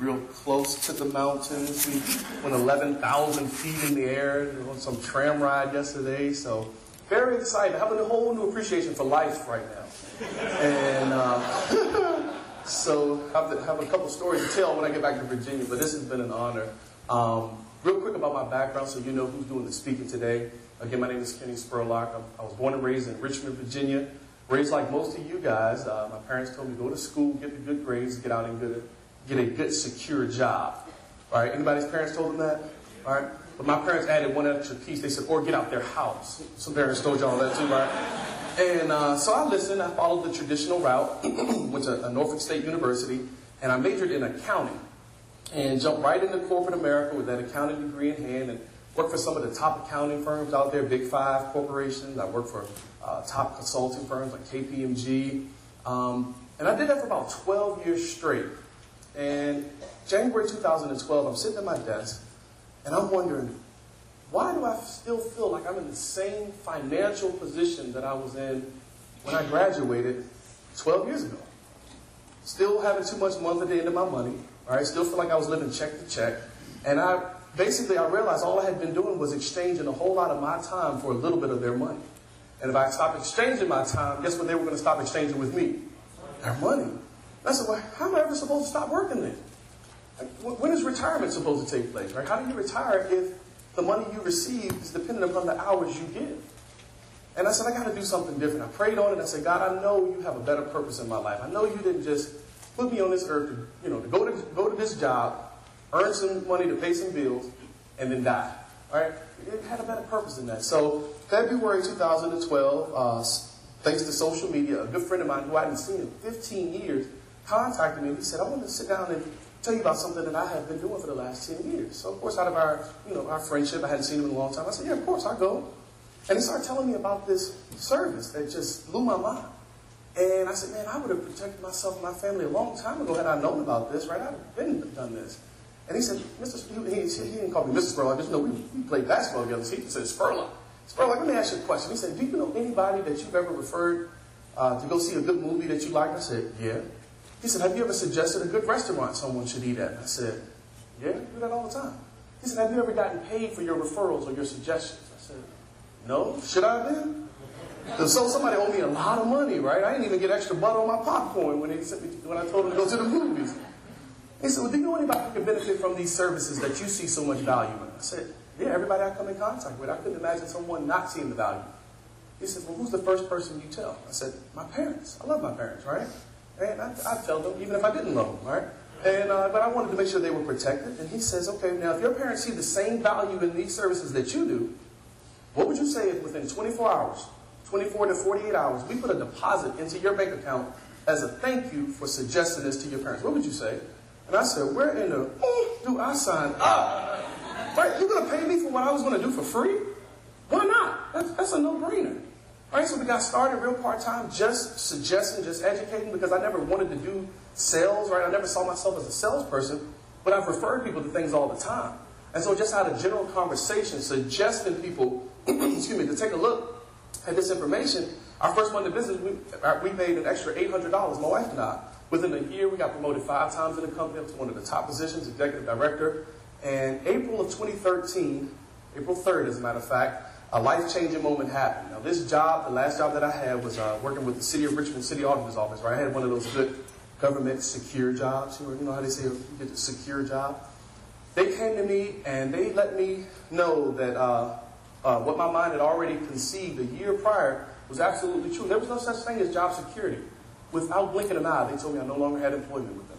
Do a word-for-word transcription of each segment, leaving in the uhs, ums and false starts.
real close to the mountains. We went eleven thousand feet in the air on some tram ride yesterday. So very excited. Having a whole new appreciation for life right now. And uh, so I have, to have a couple stories to tell when I get back to Virginia. But this has been an honor. Um, real quick about my background so you know who's doing the speaking today. Again, my name is Kenny Spurlock. I was born and raised in Richmond, Virginia. Raised like most of you guys. Uh, my parents told me go to school, get the good grades, get out and get a, get a good, secure job. All right? Anybody's parents told them that? All right? But my parents added one extra piece. They said, or get out their house. Some parents told y'all that too, right? And uh, so I listened. I followed the traditional route. Went to Norfolk State University, and I majored in accounting. And jumped right into corporate America with that accounting degree in hand, and worked for some of the top accounting firms out there, Big Five corporations. I worked for uh, top consulting firms like K P M G. Um, and I did that for about twelve years straight. And January two thousand twelve, I'm sitting at my desk, and I'm wondering, why do I still feel like I'm in the same financial position that I was in when I graduated twelve years ago? Still having too much month at the end of my money. All right, still feel like I was living check to check. And I basically, I realized all I had been doing was exchanging a whole lot of my time for a little bit of their money. And if I stopped exchanging my time, guess what they were going to stop exchanging with me? Their money. And I said, well, how am I ever supposed to stop working then? Like, when is retirement supposed to take place, right? How do you retire if the money you receive is dependent upon the hours you give? And I said, I got to do something different. I prayed on it. I said, God, I know you have a better purpose in my life. I know you didn't just put me on this earth to, you know, to go to go to this job, earn some money to pay some bills, and then die. All right? It had a better purpose than that. So February two thousand twelve, uh, thanks to social media, a good friend of mine who I hadn't seen in fifteen years contacted me. He said, I want to sit down and tell you about something that I have been doing for the last ten years. So of course, out of our, you know, our friendship, I hadn't seen him in a long time. I said, yeah, of course, I'll go. And he started telling me about this service that just blew my mind. And I said, man, I would have protected myself and my family a long time ago had I known about this, right? I'd have been done this. And he said, Mister Sp- he, he, he didn't call me Mister Spurlock, just know we, we played basketball together. So he said, Spurlock. Spurlock, let me ask you a question. He said, do you know anybody that you've ever referred uh, to go see a good movie that you like? I said, yeah. He said, have you ever suggested a good restaurant someone should eat at? I said, yeah, I do that all the time. He said, have you ever gotten paid for your referrals or your suggestions? I said, no. Should I have been? So somebody owed me a lot of money, right? I didn't even get extra butter on my popcorn when, they sent me, when I told them to go to the movies. He said, well, do you know anybody who can benefit from these services that you see so much value in? I said, yeah, everybody I come in contact with. I couldn't imagine someone not seeing the value. He said, well, who's the first person you tell? I said, my parents. I love my parents, right? And I, I'd tell them, even if I didn't love them, right? And, uh, but I wanted to make sure they were protected. And he says, okay, now if your parents see the same value in these services that you do, what would you say if within twenty-four hours, twenty-four to forty-eight hours, we put a deposit into your bank account as a thank you for suggesting this to your parents? What would you say? And I said, where in the oh, do I sign up? Right? You're going to pay me for what I was going to do for free? Why not? That's, that's a no-brainer. Right? So we got started real part-time, just suggesting, just educating, because I never wanted to do sales, right? I never saw myself as a salesperson, but I've referred people to things all the time. And so just out of general conversation, suggesting people, excuse me, to take a look at this information. Our first month of business, we, we made an extra eight hundred dollars, my wife and I. Within a year, we got promoted five times in the company up to one of the top positions, executive director. And April of twenty thirteen, April third, as a matter of fact, a life-changing moment happened. Now, this job, the last job that I had was uh, working with the City of Richmond City Auditor's Office, right? I had one of those good government secure jobs. You know how they say you get a secure job? They came to me and they let me know that uh, uh, what my mind had already conceived a year prior was absolutely true. There was no such thing as job security. Without blinking an eye, they told me I no longer had employment with them.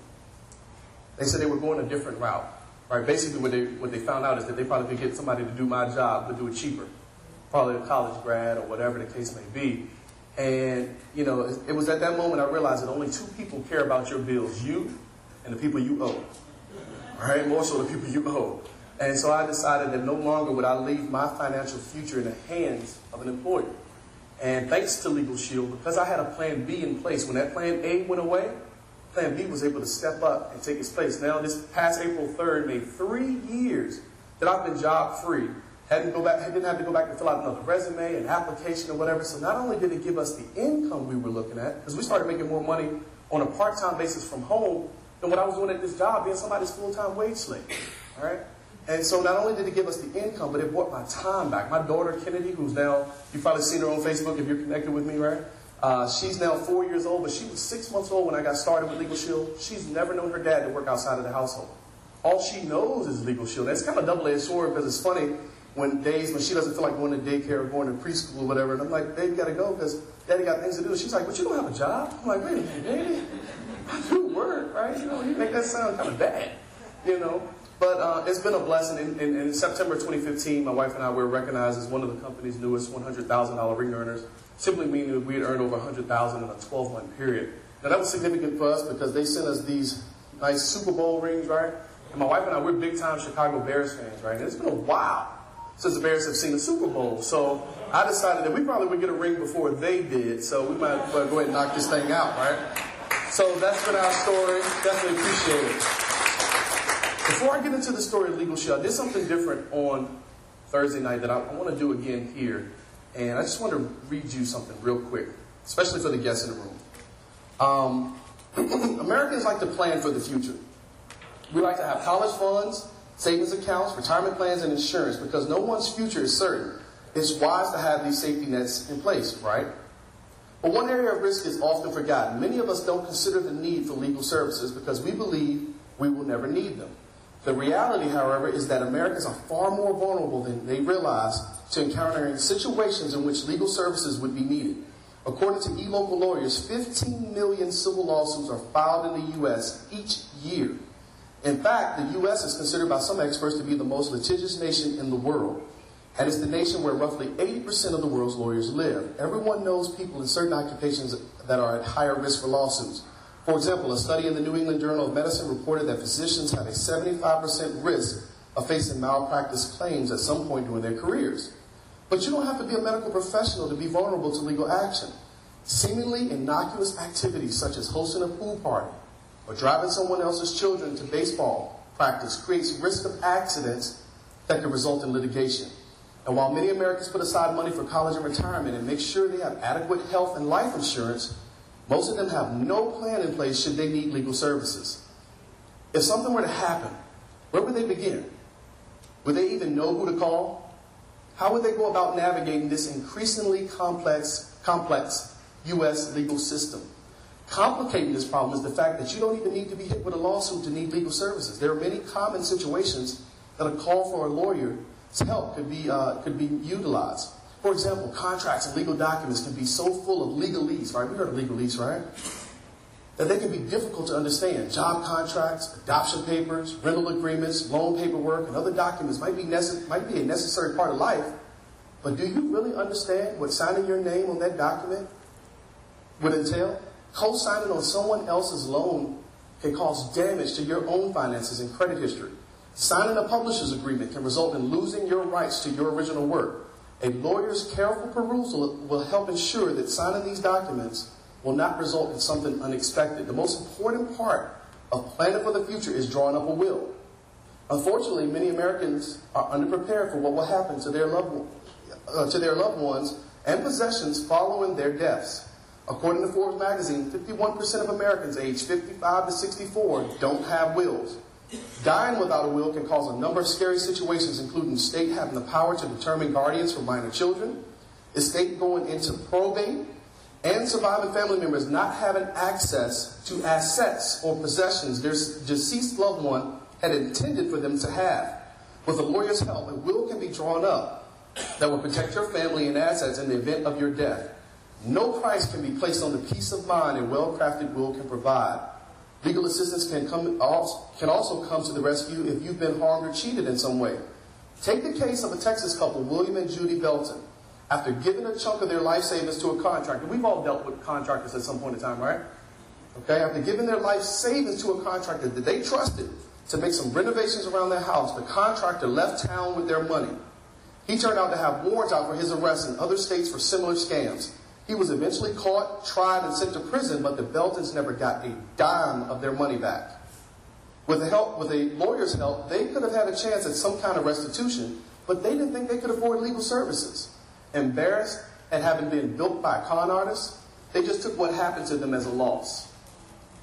They said they were going a different route. Right? Basically, what they, what they found out is that they probably could get somebody to do my job, but do it cheaper. Probably a college grad or whatever the case may be. And, you know, it, it was at that moment I realized that only two people care about your bills, you and the people you owe. All right? More so the people you owe. And so I decided that no longer would I leave my financial future in the hands of an employer. And thanks to Legal Shield, because I had a plan B in place, when that plan A went away, plan B was able to step up and take its place. Now, this past April third made three years that I've been job-free. Hadn't go back, didn't have to go back and fill out another resume, an application, or whatever. So not only did it give us the income we were looking at, because we started making more money on a part-time basis from home, than what I was doing at this job, being somebody's full-time wage slave. All right? And so not only did it give us the income, but it brought my time back. My daughter, Kennedy, who's now, you've probably seen her on Facebook if you're connected with me, right? Uh, she's now four years old, but she was six months old when I got started with Legal Shield. She's never known her dad to work outside of the household. All she knows is Legal Shield. That's kind of a double-edged sword because it's funny when days when she doesn't feel like going to daycare or going to preschool or whatever. And I'm like, baby, you got to go because daddy got things to do. She's like, but you don't have a job? I'm like, wait a minute, baby. I do work, right? You know, you make that sound kind of bad, you know. But uh, it's been a blessing. In, in, in September twenty fifteen, my wife and I were recognized as one of the company's newest one hundred thousand dollar ring earners, simply meaning that we had earned over one hundred thousand dollars in a twelve month period. Now, that was significant for us because they sent us these nice Super Bowl rings, right? And my wife and I, we're big-time Chicago Bears fans, right? And it's been a while since the Bears have seen the Super Bowl. So I decided that we probably would get a ring before they did. So we might well go ahead and knock this thing out, right? So that's been our story. Definitely appreciate it. Before I get into the story of Legal Shield, I did something different on Thursday night that I, I want to do again here. And I just want to read you something real quick, especially for the guests in the room. Um, Americans like to plan for the future. We like to have college funds, savings accounts, retirement plans, and insurance because no one's future is certain. It's wise to have these safety nets in place, right? But one area of risk is often forgotten. Many of us don't consider the need for legal services because we believe we will never need them. The reality, however, is that Americans are far more vulnerable than they realize to encountering situations in which legal services would be needed. According to eLocal Lawyers, fifteen million civil lawsuits are filed in the U S each year. In fact, the U S is considered by some experts to be the most litigious nation in the world. And it's the nation where roughly eighty percent of the world's lawyers live. Everyone knows people in certain occupations that are at higher risk for lawsuits. For example, a study in the New England Journal of Medicine reported that physicians have a seventy-five percent risk of facing malpractice claims at some point during their careers. But you don't have to be a medical professional to be vulnerable to legal action. Seemingly innocuous activities such as hosting a pool party or driving someone else's children to baseball practice creates risk of accidents that can result in litigation. And while many Americans put aside money for college and retirement and make sure they have adequate health and life insurance, most of them have no plan in place should they need legal services. If something were to happen, where would they begin? Would they even know who to call? How would they go about navigating this increasingly complex, complex U S legal system? Complicating this problem is the fact that you don't even need to be hit with a lawsuit to need legal services. There are many common situations that a call for a lawyer's help could be, uh, could be utilized. For example, contracts and legal documents can be so full of legalese, right? We heard of legalese, right? That they can be difficult to understand. Job contracts, adoption papers, rental agreements, loan paperwork, and other documents might be, necess- might be a necessary part of life, but do you really understand what signing your name on that document would entail? Co-signing on someone else's loan can cause damage to your own finances and credit history. Signing a publisher's agreement can result in losing your rights to your original work. A lawyer's careful perusal will help ensure that signing these documents will not result in something unexpected. The most important part of planning for the future is drawing up a will. Unfortunately, many Americans are underprepared for what will happen to their loved, uh, to their loved ones and possessions following their deaths. According to Forbes magazine, fifty-one percent of Americans aged fifty-five to sixty-four don't have wills. Dying without a will can cause a number of scary situations, including the state having the power to determine guardians for minor children, the state going into probate, and surviving family members not having access to assets or possessions their deceased loved one had intended for them to have. With a lawyer's help, a will can be drawn up that will protect your family and assets in the event of your death. No price can be placed on the peace of mind a well-crafted will can provide. Legal assistance can, come, can also come to the rescue if you've been harmed or cheated in some way. Take the case of a Texas couple, William and Judy Belton. After giving a chunk of their life savings to a contractor, we've all dealt with contractors at some point in time, right? Okay, after giving their life savings to a contractor that they trusted to make some renovations around their house, the contractor left town with their money. He turned out to have warrants out for his arrest in other states for similar scams. He was eventually caught, tried, and sent to prison, but the Beltons never got a dime of their money back. With the help, with a lawyer's help, they could have had a chance at some kind of restitution, but they didn't think they could afford legal services. Embarrassed at having been bilked by a con artist, they just took what happened to them as a loss.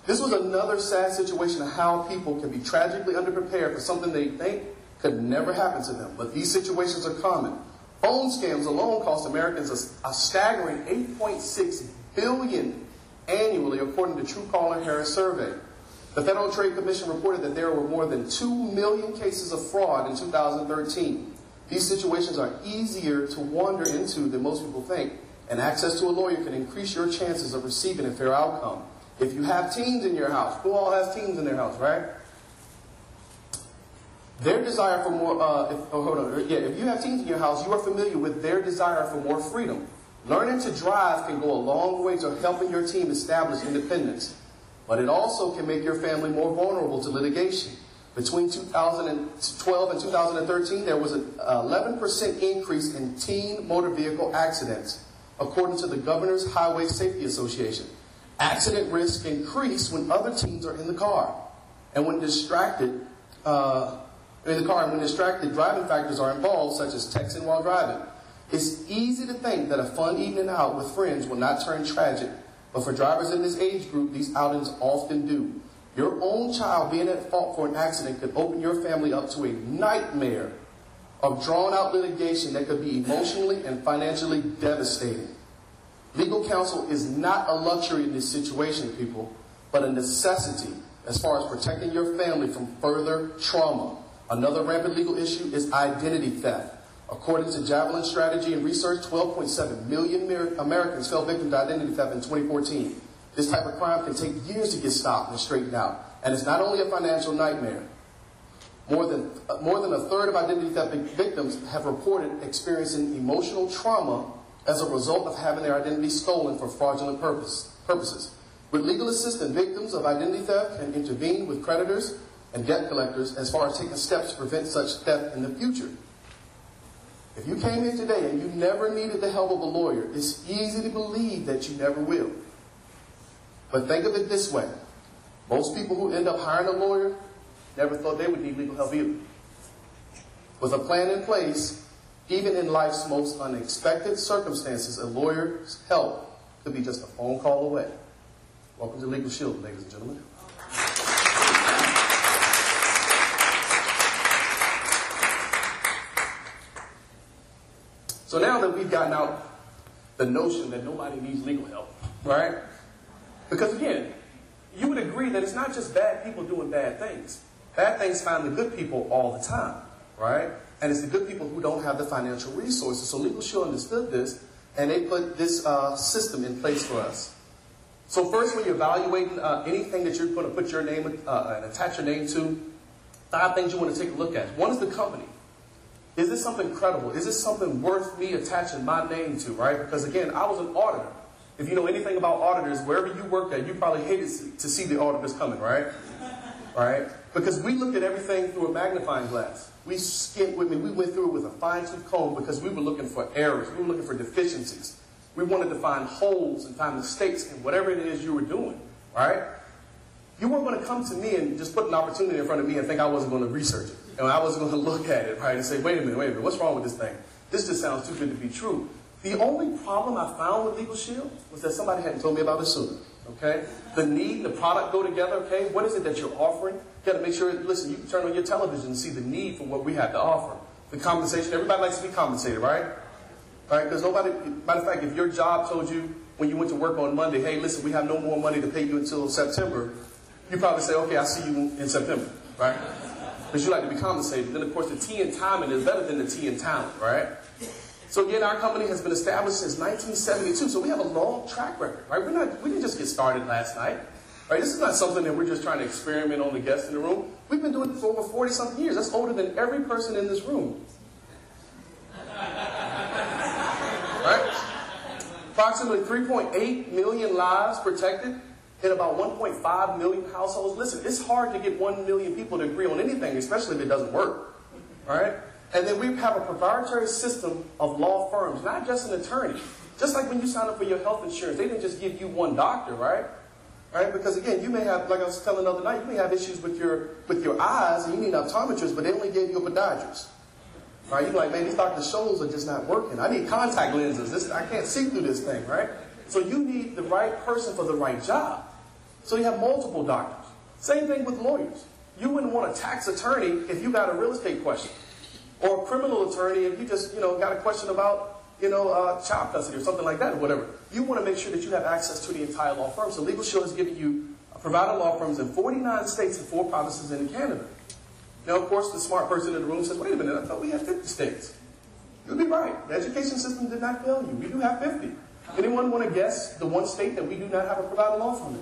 This was another sad situation of how people can be tragically underprepared for something they think could never happen to them. But these situations are common. Phone scams alone cost Americans a, a staggering eight point six billion dollars annually, according to TrueCall and Harris survey. The Federal Trade Commission reported that there were more than two million cases of fraud in two thousand thirteen. These situations are easier to wander into than most people think, and access to a lawyer can increase your chances of receiving a fair outcome. If you have teens in your house, who all has teens in their house, right? Their desire for more, uh, if, oh, hold on, yeah, if you have teens in your house, you are familiar with their desire for more freedom. Learning to drive can go a long way to helping your team establish independence, but it also can make your family more vulnerable to litigation. Between two thousand twelve and two thousand thirteen, there was an eleven percent increase in teen motor vehicle accidents, according to the Governor's Highway Safety Association. Accident risk increase when other teens are in the car, and when distracted, uh, in the car, and when distracted driving factors are involved, such as texting while driving. It's easy to think that a fun evening out with friends will not turn tragic, but for drivers in this age group, these outings often do. Your own child being at fault for an accident could open your family up to a nightmare of drawn-out litigation that could be emotionally and financially devastating. Legal counsel is not a luxury in this situation, people, but a necessity as far as protecting your family from further trauma. Another rampant legal issue is identity theft. According to Javelin Strategy and Research, twelve point seven million Americans fell victim to identity theft in twenty fourteen. This type of crime can take years to get stopped and straightened out, and it's not only a financial nightmare. More than, uh, more than a third of identity theft victims have reported experiencing emotional trauma as a result of having their identity stolen for fraudulent purpose, purposes. With legal assistance, victims of identity theft can intervene with creditors and debt collectors as far as taking steps to prevent such theft in the future. If you came here today and you never needed the help of a lawyer, it's easy to believe that you never will. But think of it this way. Most people who end up hiring a lawyer never thought they would need legal help either. With a plan in place, even in life's most unexpected circumstances, a lawyer's help could be just a phone call away. Welcome to Legal Shield, ladies and gentlemen. So now that we've gotten out the notion that nobody needs legal help, right? Because again, you would agree that it's not just bad people doing bad things. Bad things find the good people all the time, right? And it's the good people who don't have the financial resources. So Legal Shield understood this, and they put this uh, system in place for us. So first, when you're evaluating uh, anything that you're going to put your name uh, and attach your name to, five things you want to take a look at. One is the company. Is this something credible? Is this something worth me attaching my name to, right? Because again, I was an auditor. If you know anything about auditors, wherever you worked at, you probably hated to see the auditors coming, right? Right? Because we looked at everything through a magnifying glass. We skimmed with me. We went through it with a fine-tooth comb because we were looking for errors. We were looking for deficiencies. We wanted to find holes and find mistakes in whatever it is you were doing, right? You weren't going to come to me and just put an opportunity in front of me and think I wasn't going to research it. And I wasn't going to look at it, right, and say, wait a minute, wait a minute, what's wrong with this thing? This just sounds too good to be true. The only problem I found with Legal Shield was that somebody hadn't told me about it sooner, okay? The need and the product go together, okay? What is it that you're offering? You got to make sure, listen, you can turn on your television and see the need for what we have to offer. The compensation, everybody likes to be compensated, right? Right? Because nobody, matter of fact, if your job told you when you went to work on Monday, hey, listen, we have no more money to pay you until September, you probably say, okay, I'll see you in September, right? Because you like to be compensated. Then, of course, the T in timing is better than the T in talent, right? So, again, our company has been established since nineteen seventy-two, so we have a long track record, right? We're not, we didn't just get started last night, right? This is not something that we're just trying to experiment on the guests in the room. We've been doing it for over forty-something years. That's older than every person in this room. Right? Approximately three point eight million lives protected in about one point five million households. Listen, it's hard to get one million people to agree on anything, especially if it doesn't work. Right? And then we have a proprietary system of law firms, not just an attorney. Just like when you sign up for your health insurance, they didn't just give you one doctor, right? Right? Because again, you may have, like I was telling the other night, you may have issues with your with your eyes, and you need an optometrist, but they only gave you a podiatrist. Right? You're like, man, these Doctor Scholl's are just not working. I need contact lenses. This, I can't see through this thing, right? So you need the right person for the right job. So you have multiple doctors. Same thing with lawyers. You wouldn't want a tax attorney if you got a real estate question, or a criminal attorney if you just, you know, got a question about, you know, uh, child custody or something like that, or whatever. You want to make sure that you have access to the entire law firm. So Legal Shield has given you provider law firms in forty-nine states and four provinces in Canada. Now, of course, the smart person in the room says, wait a minute, I thought we had fifty states. You'll be right. The education system did not fail you. We do have fifty. Anyone want to guess the one state that we do not have a provider law firm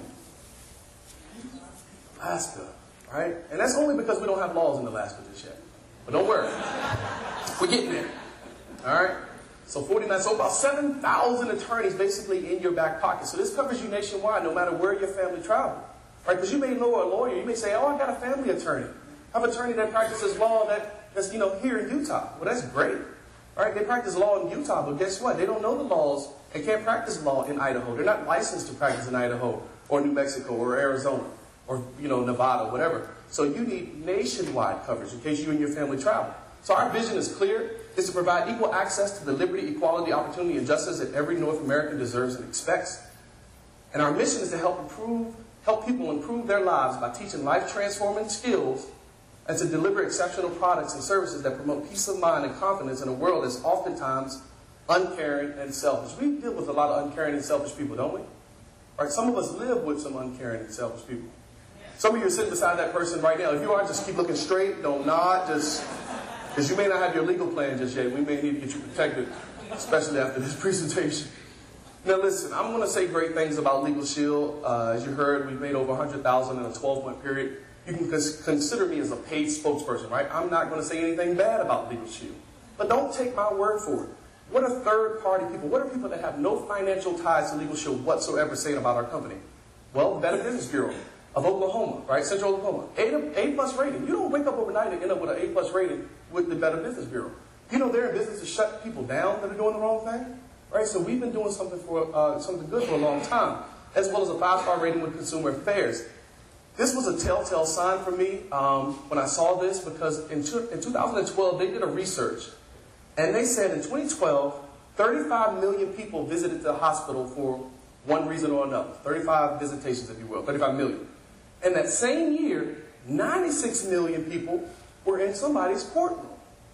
in? Alaska, right? And that's only because we don't have laws in Alaska just yet. But don't worry. We're getting there. All right? So forty-nine, so about seven thousand attorneys basically in your back pocket. So this covers you nationwide, no matter where your family travels. Right? Because you may know a lawyer. You may say, oh, I got a family attorney. I have an attorney that practices law that, that's, you know, here in Utah. Well, that's great. All right? They practice law in Utah, but guess what? They don't know the laws and can't practice law in Idaho. They're not licensed to practice in Idaho or New Mexico or Arizona or, you know, Nevada, whatever. So you need nationwide coverage in case you and your family travel. So our vision is clear. It's to provide equal access to the liberty, equality, opportunity, and justice that every North American deserves and expects. And our mission is to help improve, help people improve their lives by teaching life-transforming skills and to deliver exceptional products and services that promote peace of mind and confidence in a world that's oftentimes uncaring and selfish. We deal with a lot of uncaring and selfish people, don't we? Right? Some of us live with some uncaring and selfish people. Some of you are sitting beside that person right now. If you are, just keep looking straight. Don't nod. Just... Because you may not have your legal plan just yet. We may need to get you protected, especially after this presentation. Now listen, I'm going to say great things about Legal Shield. Uh, as you heard, we've made over one hundred thousand dollars in a twelve-month period. You can consider me as a paid spokesperson, right? I'm not going to say anything bad about Legal Shield. But don't take my word for it. What are third-party people? What are people that have no financial ties to Legal Shield whatsoever saying about our company? Well, the Better Business Bureau of Oklahoma, right? Central Oklahoma. A plus rating. You don't wake up overnight and end up with an A plus rating with the Better Business Bureau. You know they're in business to shut people down that are doing the wrong thing, right? So we've been doing something for uh, something good for a long time, as well as a five-star rating with Consumer Affairs. This was a telltale sign for me um, when I saw this, because in, in two thousand twelve they did a research, and they said in twenty twelve, thirty-five million people visited the hospital for one reason or another. thirty-five visitations, if you will, thirty-five million. And that same year, ninety-six million people were in somebody's courtroom.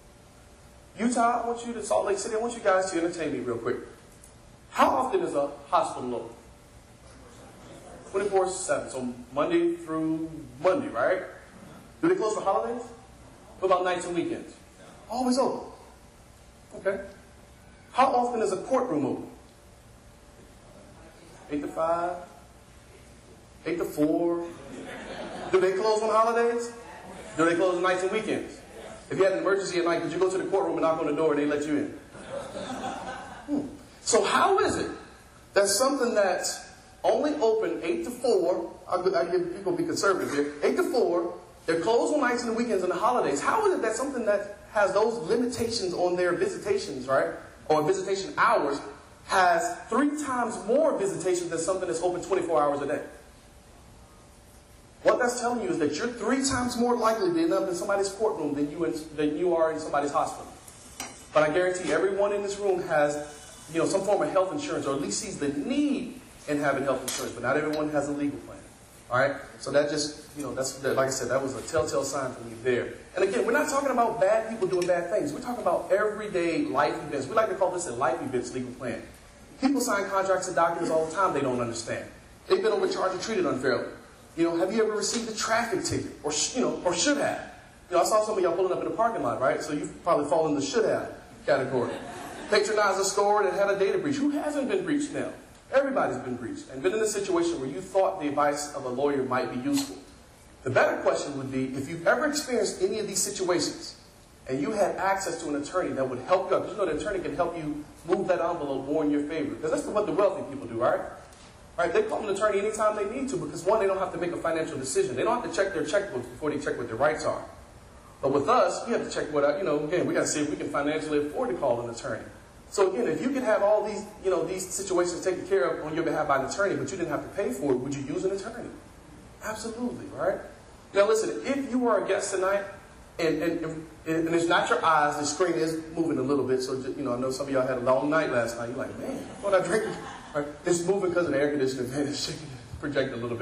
Utah, I want you to, Salt Lake City, I want you guys to entertain me real quick. How often is a hospital open? twenty-four seven, so Monday through Monday, right? Do they close for holidays? What about nights and weekends? Always open. Okay. How often is a courtroom open? eight to five? eight to four? Do they close on holidays? Do they close on nights and weekends? If you had an emergency at night, could you go to the courtroom and knock on the door and they let you in? Hmm. So how is it that something that's only open eight to four, I give people be conservative here, eight to four, they're closed on nights and the weekends and the holidays. How is it that something that has those limitations on their visitations, right, or visitation hours, has three times more visitations than something that's open twenty-four hours a day? What that's telling you is that you're three times more likely to end up in somebody's courtroom than you, in, than you are in somebody's hospital. But I guarantee everyone in this room has, you know, some form of health insurance, or at least sees the need in having health insurance, but not everyone has a legal plan. All right? So that just, you know, that's, like I said, that was a telltale sign for me there. And again, we're not talking about bad people doing bad things. We're talking about everyday life events. We like to call this a life events legal plan. People sign contracts to doctors all the time they don't understand. They've been overcharged or treated unfairly. You know, have you ever received a traffic ticket? Or, you know, or should have? You know, I saw some of y'all pulling up in the parking lot, right? So you've probably fallen in the should have category. Patronize a store that had a data breach. Who hasn't been breached now? Everybody's been breached and been in a situation where you thought the advice of a lawyer might be useful. The better question would be, if you've ever experienced any of these situations and you had access to an attorney that would help you out, because you know the attorney can help you move that envelope more in your favor. Because that's what the wealthy people do, right? Right? They call an attorney anytime they need to, because one, they don't have to make a financial decision. They don't have to check their checkbooks before they check what their rights are. But with us, we have to check what, you know, again, we got to see if we can financially afford to call an attorney. So again, if you could have all these, you know, these situations taken care of on your behalf by an attorney, but you didn't have to pay for it, would you use an attorney? Absolutely, right? Now listen, if you are a guest tonight, and, and, and it's not your eyes, the screen is moving a little bit, so, you know, I know some of y'all had a long night last night. You're like, man, what I drink? Right? It's moving because of the air conditioning fan. It's shaking, projecting a little bit.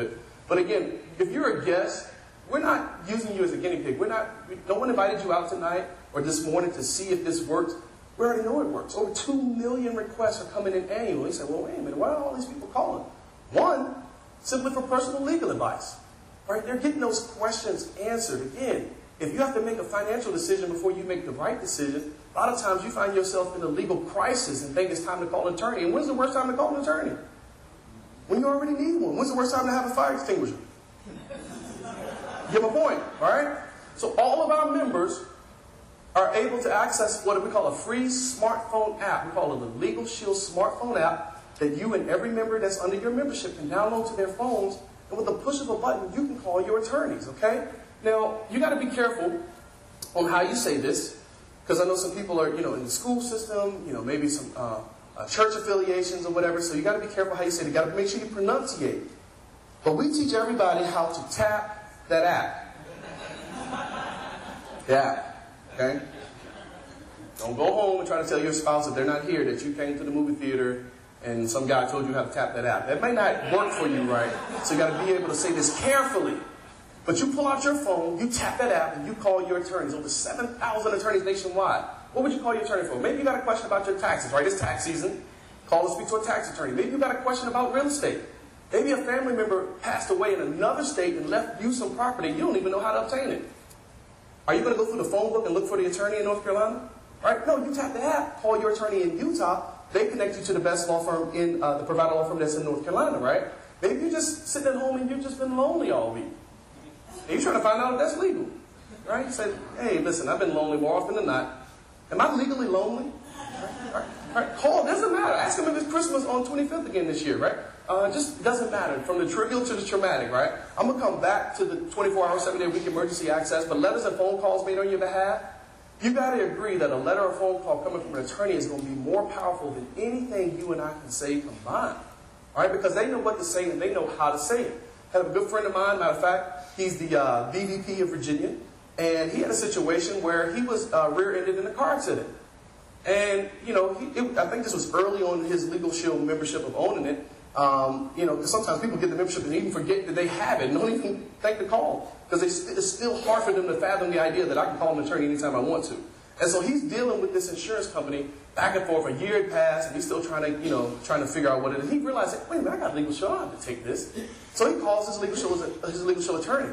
But again, if you're a guest, we're not using you as a guinea pig. We're not, no one invited you out tonight or this morning to see if this works. We already know it works. Over two million requests are coming in annually. You say, well, wait a minute, why are all these people calling? One, simply for personal legal advice. Right? They're getting those questions answered. Again, if you have to make a financial decision before you make the right decision, a lot of times you find yourself in a legal crisis and think it's time to call an attorney. And when's the worst time to call an attorney? When you already need one. When's the worst time to have a fire extinguisher? Get my point, all right? So all of our members are able to access what we call a free smartphone app. We call it the Legal Shield smartphone app that you and every member that's under your membership can download to their phones. And with the push of a button, you can call your attorneys, okay? Now, you got to be careful on how you say this, because I know some people are, you know, in the school system, you know, maybe some uh, uh, church affiliations or whatever, so you got to be careful how you say it. You got to make sure you pronunciate. But we teach everybody how to tap that app. Yeah, okay? Don't go home and try to tell your spouse that they're not here, that you came to the movie theater and some guy told you how to tap that app. That may not work for you, right? So you got to be able to say this carefully. But you pull out your phone, you tap that app, and you call your attorneys. Over seven thousand attorneys nationwide. What would you call your attorney for? Maybe you got a question about your taxes, right? It's tax season. Call and speak to a tax attorney. Maybe you got a question about real estate. Maybe a family member passed away in another state and left you some property. You don't even know how to obtain it. Are you going to go through the phone book and look for the attorney in North Carolina? Right? No, you tap the app, call your attorney in Utah. They connect you to the best law firm in uh, the provider law firm that's in North Carolina, right? Maybe you're just sitting at home and you've just been lonely all week. And you're trying to find out if that's legal, right? You say, hey, listen, I've been lonely more often than not. Am I legally lonely? Right? Right? Right? Call, doesn't matter. Ask them if it's Christmas on twenty-fifth again this year, right? Uh, just doesn't matter. From the trivial to the traumatic, right? I'm going to come back to the twenty-four hour, seven day a week emergency access, but letters and phone calls made on your behalf, you got to agree that a letter or phone call coming from an attorney is going to be more powerful than anything you and I can say combined. All right? Because they know what to say and they know how to say it. I have a good friend of mine, matter of fact, he's the uh, B V P of Virginia, and he had a situation where he was uh, rear-ended in a car accident. And, you know, he, it, I think this was early on in his Legal Shield membership of owning it. Um, you know, because sometimes people get the membership and even forget that they have it and don't even think to call. Because it's still hard for them to fathom the idea that I can call an attorney anytime I want to. And so he's dealing with this insurance company back and forth. A year had passed, and he's still trying to, you know, trying to figure out what it is. He realized, wait a minute, I got Legal Shield, I don't have to take this. So he calls his Legal Shield, his Legal Shield attorney.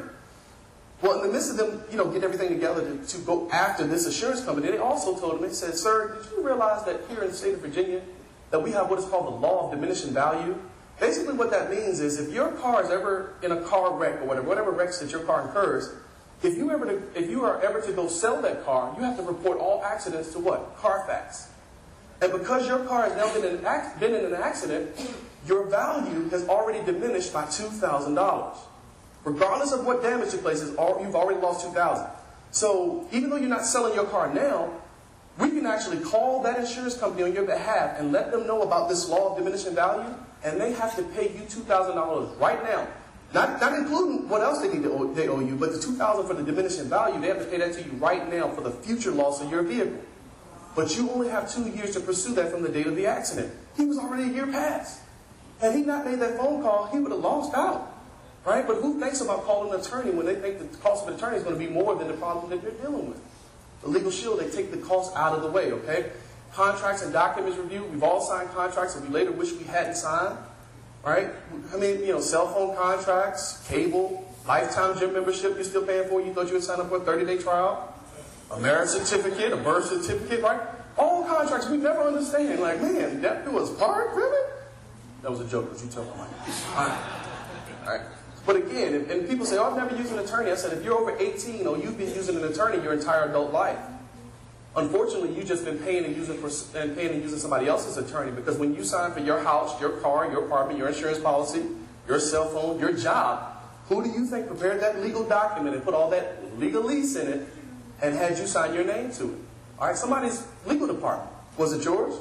Well, in the midst of them, you know, getting everything together to, to go after this insurance company, they also told him, they said, sir, did you realize that here in the state of Virginia, that we have what is called the law of diminishing value? Basically what that means is if your car is ever in a car wreck or whatever, whatever wrecks that your car incurs, if you, ever to, if you are ever to go sell that car, you have to report all accidents to what? Carfax. And because your car has now been in, an, been in an accident, your value has already diminished by two thousand dollars. Regardless of what damage took place, you've already lost two thousand dollars. So even though you're not selling your car now, we can actually call that insurance company on your behalf and let them know about this law of diminishing value, and they have to pay you two thousand dollars right now. Not, not including what else they need to owe, they owe you, but the two thousand dollars for the diminishing value, they have to pay that to you right now for the future loss of your vehicle. But you only have two years to pursue that from the date of the accident. He was already a year past. Had he not made that phone call, he would have lost out. Right? But who thinks about calling an attorney when they think the cost of an attorney is going to be more than the problem that they're dealing with? The Legal Shield, they take the cost out of the way, okay? Contracts and documents review. We've all signed contracts that we later wish we hadn't signed. Right? I mean, you know, cell phone contracts, cable, lifetime gym membership you're still paying for. You thought you would sign up for a thirty day trial. A marriage certificate, a birth certificate, right? All contracts we never understand. Like, man, that was part, really? That was a joke, but you tell me. All right. All right. But again, and, and people say, oh, I've never used an attorney. I said, if you're over eighteen or you've been using an attorney your entire adult life, unfortunately, you've just been paying and using for and paying and using somebody else's attorney, because when you sign for your house, your car, your apartment, your insurance policy, your cell phone, your job, who do you think prepared that legal document and put all that legalese in it and had you sign your name to it? All right, somebody's legal department. Was it yours?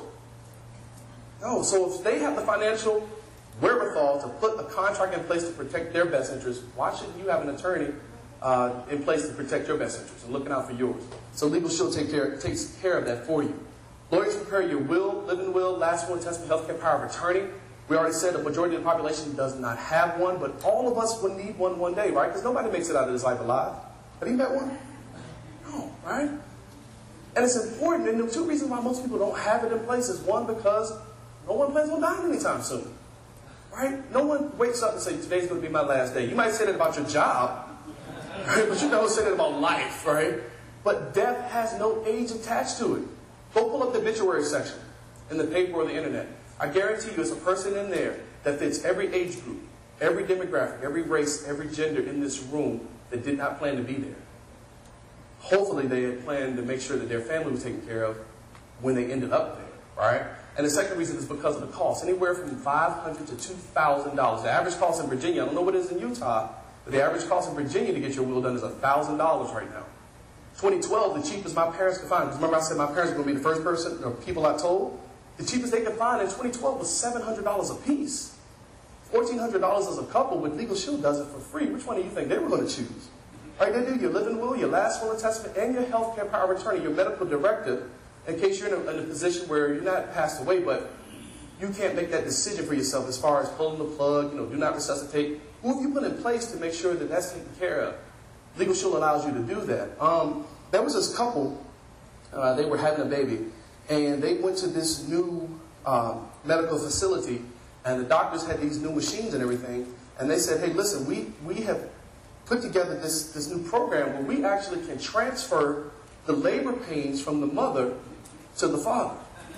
No. So if they have the financial wherewithal to put a contract in place to protect their best interests, why shouldn't you have an attorney uh, in place to protect your best interests and looking out for yours? So Legal Shield take care, takes care of that for you. Lawyers prepare your will, living will, last will, and testament, healthcare power of attorney. We already said the majority of the population does not have one, but all of us will need one one day, right? Because nobody makes it out of this life alive. Have you met one? No, right? And it's important, and the two reasons why most people don't have it in place is one, because no one plans on dying anytime soon. Right? No one wakes up and says, today's going to be my last day. You might say that about your job, right? But you don't say that about life, right? But death has no age attached to it. Go pull up the obituary section in the paper or the internet. I guarantee you there's a person in there that fits every age group, every demographic, every race, every gender in this room that did not plan to be there. Hopefully they had planned to make sure that their family was taken care of when they ended up there, right? And the second reason is because of the cost. Anywhere from five hundred dollars to two thousand dollars. The average cost in Virginia, I don't know what it is in Utah, but the average cost in Virginia to get your will done is one thousand dollars right now. twenty twelve, the cheapest my parents could find, because remember I said my parents were going to be the first person, or people I told? The cheapest they could find in twenty twelve was seven hundred dollars a piece. fourteen hundred dollars as a couple, with Legal Shield does it for free. Which one do you think they were going to choose? Right, they do your living will, your last will and testament, and your health care power of attorney, your medical directive, in case you're in a, in a position where you're not passed away, but you can't make that decision for yourself as far as pulling the plug, you know, do not resuscitate. Who have you put in place to make sure that that's taken care of? Legal Shield allows you to do that. Um, there was this couple, uh, they were having a baby, and they went to this new um, medical facility, and the doctors had these new machines and everything, and they said, hey, listen, we, we have put together this, this new program where we actually can transfer the labor pains from the mother to the father.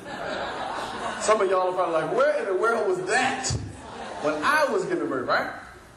Some of y'all are probably like, where in the world was that when I was giving birth, right?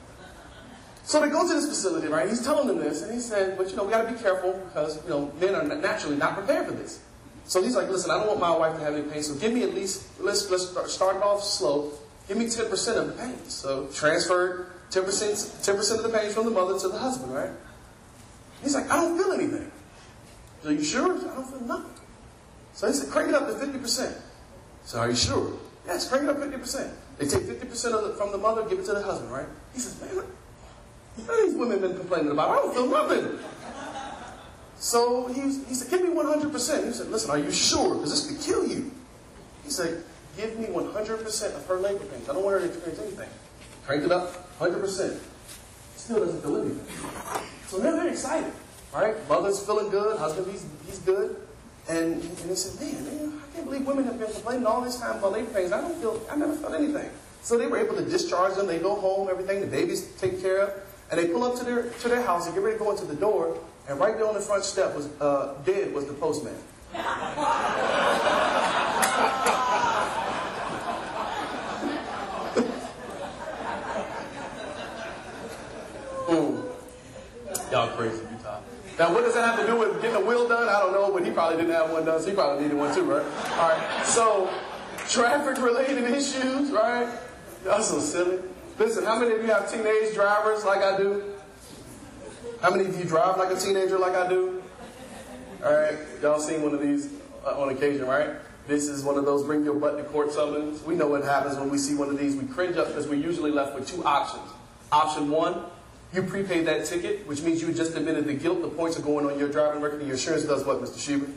So they go to this facility, right? He's telling them this, and he said, but you know, we got to be careful because, you know, men are naturally not prepared for this. So he's like, listen, I don't want my wife to have any pain, so give me at least, let's, let's start, start it off slow, give me ten percent of the pain. So transferred ten percent, ten percent of the pain from the mother to the husband, right? He's like, I don't feel anything. So are you sure? I don't feel nothing. So he said, crank it up to fifty percent. So are you sure? Yes, crank it up fifty percent. They take fifty percent of the, from the mother, give it to the husband, right? He says, man, what have these women been complaining about? I don't feel nothing. So he, was, he said, give me one hundred percent. He said, listen, are you sure? Because this could kill you. He said, give me one hundred percent of her labor pains. I don't want her to experience anything. Cranked it up, one hundred percent. Still doesn't feel anything. So now they're excited, right? Mother's feeling good, husband, he's, he's good. And, and they said, man, man, I can't believe women have been complaining all this time about labor pains. I don't feel, I never felt anything. So they were able to discharge them. They go home, everything, the baby's taken care of. And they pull up to their, to their house and get ready to go into the door. And right there on the front step was, uh, dead was the postman. mm. Y'all crazy, Utah. Now, what does that have to do with getting a will done? I don't know, but he probably didn't have one done, so he probably needed one too, right? All right, so traffic-related issues, right? That's so silly. Listen, how many of you have teenage drivers like I do? How many of you drive like a teenager like I do? All right, y'all seen one of these uh, on occasion, right? This is one of those bring your butt to court summons. We know what happens when we see one of these. We cringe up because we're usually left with two options. Option one, you prepaid that ticket, which means you just admitted the guilt. The points are going on your driving record, and your insurance does what, Mister Schieber?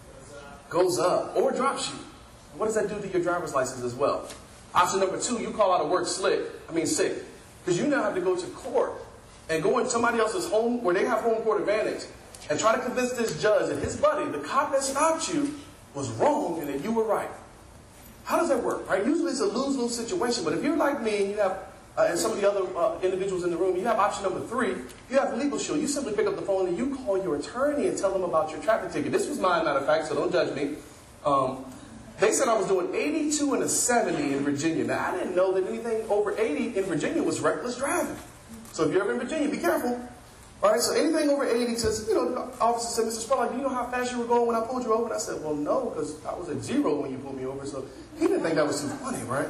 Goes up. Or drops you. What does that do to your driver's license as well? Option number two, you call out of work slick, I mean sick, because you now have to go to court and go in somebody else's home where they have home court advantage and try to convince this judge that his buddy, the cop that stopped you, was wrong and that you were right. How does that work, right? Usually it's a lose-lose situation, but if you're like me and you have, uh, and some of the other uh, individuals in the room, you have option number three, you have Legal Shield. You simply pick up the phone and you call your attorney and tell them about your traffic ticket. This was mine, matter of fact, so don't judge me. Um, They said I was doing eighty-two and a seventy in Virginia. Now, I didn't know that anything over eighty in Virginia was reckless driving. So if you're ever in Virginia, be careful. All right, so anything over eighty says, you know, the officer said, Mister Spurlock, do you know how fast you were going when I pulled you over? And I said, well, no, because I was at zero when you pulled me over. So he didn't think that was too funny, right?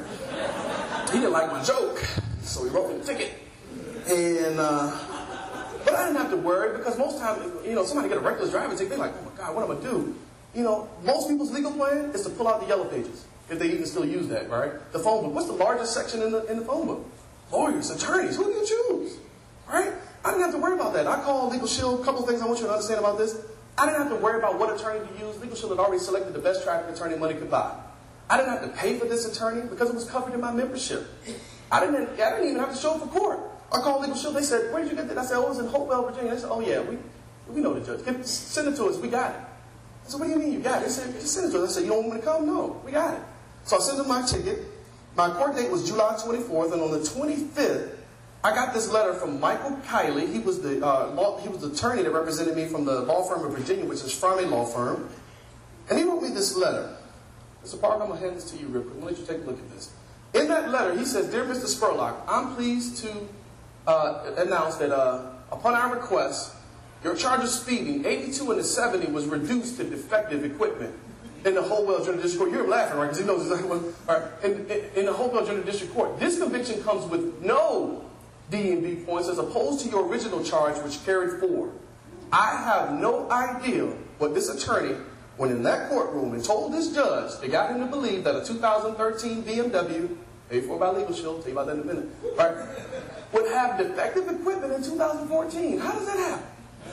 He didn't like my joke. So he wrote me the ticket. And, uh, but I didn't have to worry because most times, you know, somebody get a reckless driving ticket, they're like, oh my God, what am I going to do? You know, most people's legal plan is to pull out the yellow pages, if they even still use that, right? The phone book. What's the largest section in the, in the phone book? Lawyers, attorneys. Who do you choose? Right? I didn't have to worry about that. I called Legal Shield. A couple of things I want you to understand about this. I didn't have to worry about what attorney to use. Legal Shield had already selected the best traffic attorney money could buy. I didn't have to pay for this attorney because it was covered in my membership. I didn't, I didn't even have to show up for court. I called Legal Shield. They said, where did you get that? I said, oh, it was in Hopewell, Virginia. They said, oh, yeah, we, we know the judge. Get, send it to us. We got it. I said, what do you mean you got it? They said, just send it to us. I said, you don't want me to come? No, we got it. So I sent them my ticket. My court date was July twenty-fourth, and on the twenty-fifth, I got this letter from Michael Kiley. He was the uh, law, he was the attorney that represented me from the law firm of Virginia, which is Fromme Law Firm. And he wrote me this letter. Mister Parker, I'm going to hand this to you real quick. I'm going to let you take a look at this. In that letter, he says, Dear Mister Spurlock, I'm pleased to uh, announce that uh, upon our request, your charge of speeding, eighty-two and the seventy, was reduced to defective equipment in the Hopewell General District Court. You're laughing, right? Because he knows exactly what. All right. In, in, in the Hopewell General District Court, this conviction comes with no D and B points as opposed to your original charge, which carried four. I have no idea what this attorney went in that courtroom and told this judge that got him to believe that a two thousand thirteen B M W, paid for by Legal Shield, I'll tell you about that in a minute, right, would have defective equipment in two thousand fourteen. How does that happen?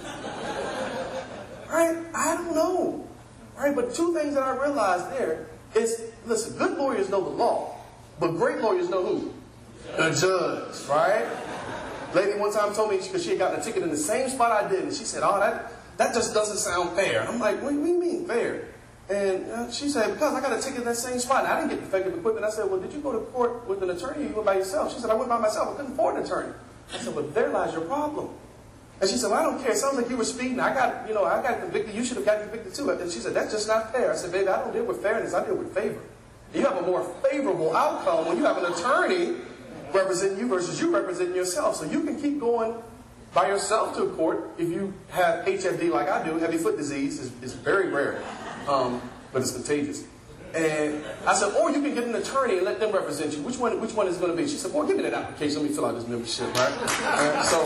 Right? I don't know. Right? But two things that I realized there is, listen, good lawyers know the law, but great lawyers know who? The judge, right? Lady one time told me because she had gotten a ticket in the same spot I did, and she said, oh, that, that just doesn't sound fair. I'm like, what do you mean fair? And uh, she said, because I got a ticket in that same spot, and I didn't get defective equipment. I said, well, did you go to court with an attorney or you went by yourself? She said, I went by myself. I couldn't afford an attorney. I said, well, there lies your problem. And she said, well, I don't care. It sounds like you were speeding. I got, you know, I got convicted. You should have gotten convicted too. And she said, that's just not fair. I said, baby, I don't deal with fairness. I deal with favor. You have a more favorable outcome when you have an attorney representing you versus you representing yourself. So you can keep going by yourself to a court if you have H F D like I do. Heavy foot disease is, is very rare, um, but it's contagious. And I said, or you can get an attorney and let them represent you. Which one, which one is going to be? She said, well, give me that application. Let me fill out this membership, right? And so,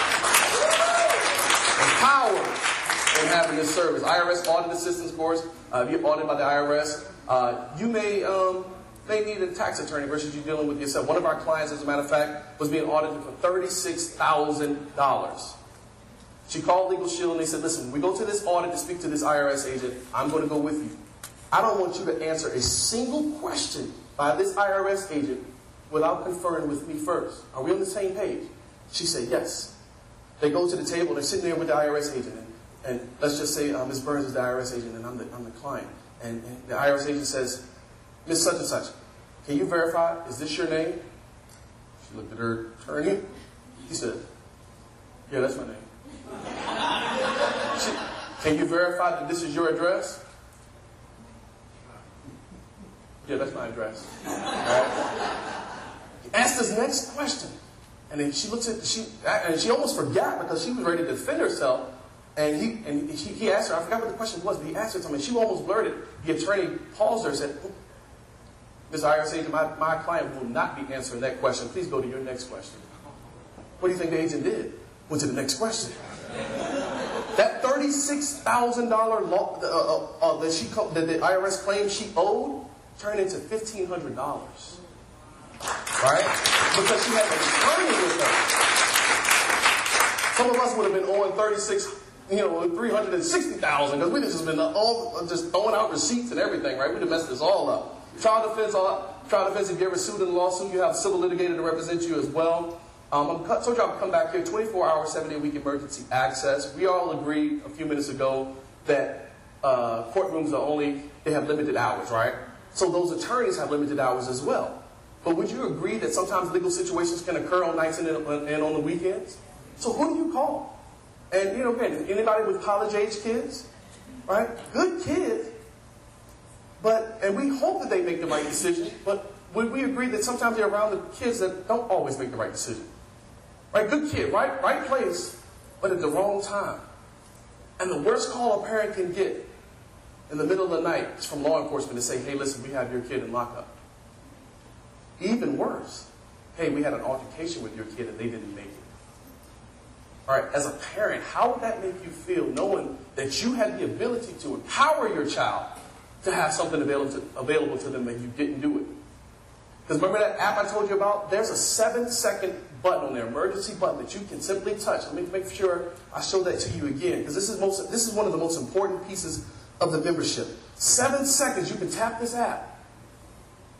power in having this service. I R S audit assistance course. Uh, if you're audited by the I R S, uh, you may um, may need a tax attorney versus you dealing with yourself. One of our clients, as a matter of fact, was being audited for thirty-six thousand dollars. She called Legal Shield and they said, listen, we go to this audit to speak to this I R S agent. I'm going to go with you. I don't want you to answer a single question by this I R S agent without conferring with me first. Are we on the same page? She said, yes. They go to the table, they're sitting there with the I R S agent, and, and let's just say uh, Miz Burns is the I R S agent and I'm the, I'm the client. And, and the I R S agent says, Miss Such and Such, can you verify, is this your name? She looked at her attorney. He said, yeah, that's my name. She, can you verify that this is your address? Yeah, that's my address. Right? Ask this next question. And then she looks at, she, and she almost forgot because she was ready to defend herself. And he, and he, he asked her, I forgot what the question was, but he asked her something. She almost blurted. The attorney paused her and said, Miz I R S agent, my, my client will not be answering that question. Please go to your next question. What do you think the agent did? Went to the next question. That thirty-six thousand dollars law, uh, uh, uh, that, she, that the I R S claimed she owed turned into fifteen hundred dollars. Right? Because she had an attorney with her. Some of us would have been owing thirty-six, you know, three hundred sixty thousand because we'd have just been all just throwing out receipts and everything, right? We'd have messed this all up. Trial defense, all, trial defense. If you ever sued in a lawsuit, you have a civil litigator to represent you as well. Um, I'm told you I'll come back here. twenty-four hour, seven day week emergency access. We all agreed a few minutes ago that uh, courtrooms are only they have limited hours, right? So those attorneys have limited hours as well. But would you agree that sometimes legal situations can occur on nights and, and on the weekends? So who do you call? And, you know, again, anybody with college-age kids, right? Good kids. But, and we hope that they make the right decision, but would we agree that sometimes they're around the kids that don't always make the right decision? Right? Good kid, right, right place, but at the wrong time. And the worst call a parent can get in the middle of the night is from law enforcement to say, hey, listen, we have your kid in lockup. Even worse, hey, we had an altercation with your kid and they didn't make it. All right, as a parent, how would that make you feel knowing that you had the ability to empower your child to have something available to, available to them and you didn't do it? Because remember that app I told you about? There's a seven second button on there, emergency button that you can simply touch. Let me make sure I show that to you again, because this is most, this is one of the most important pieces of the membership. Seven seconds, you can tap this app.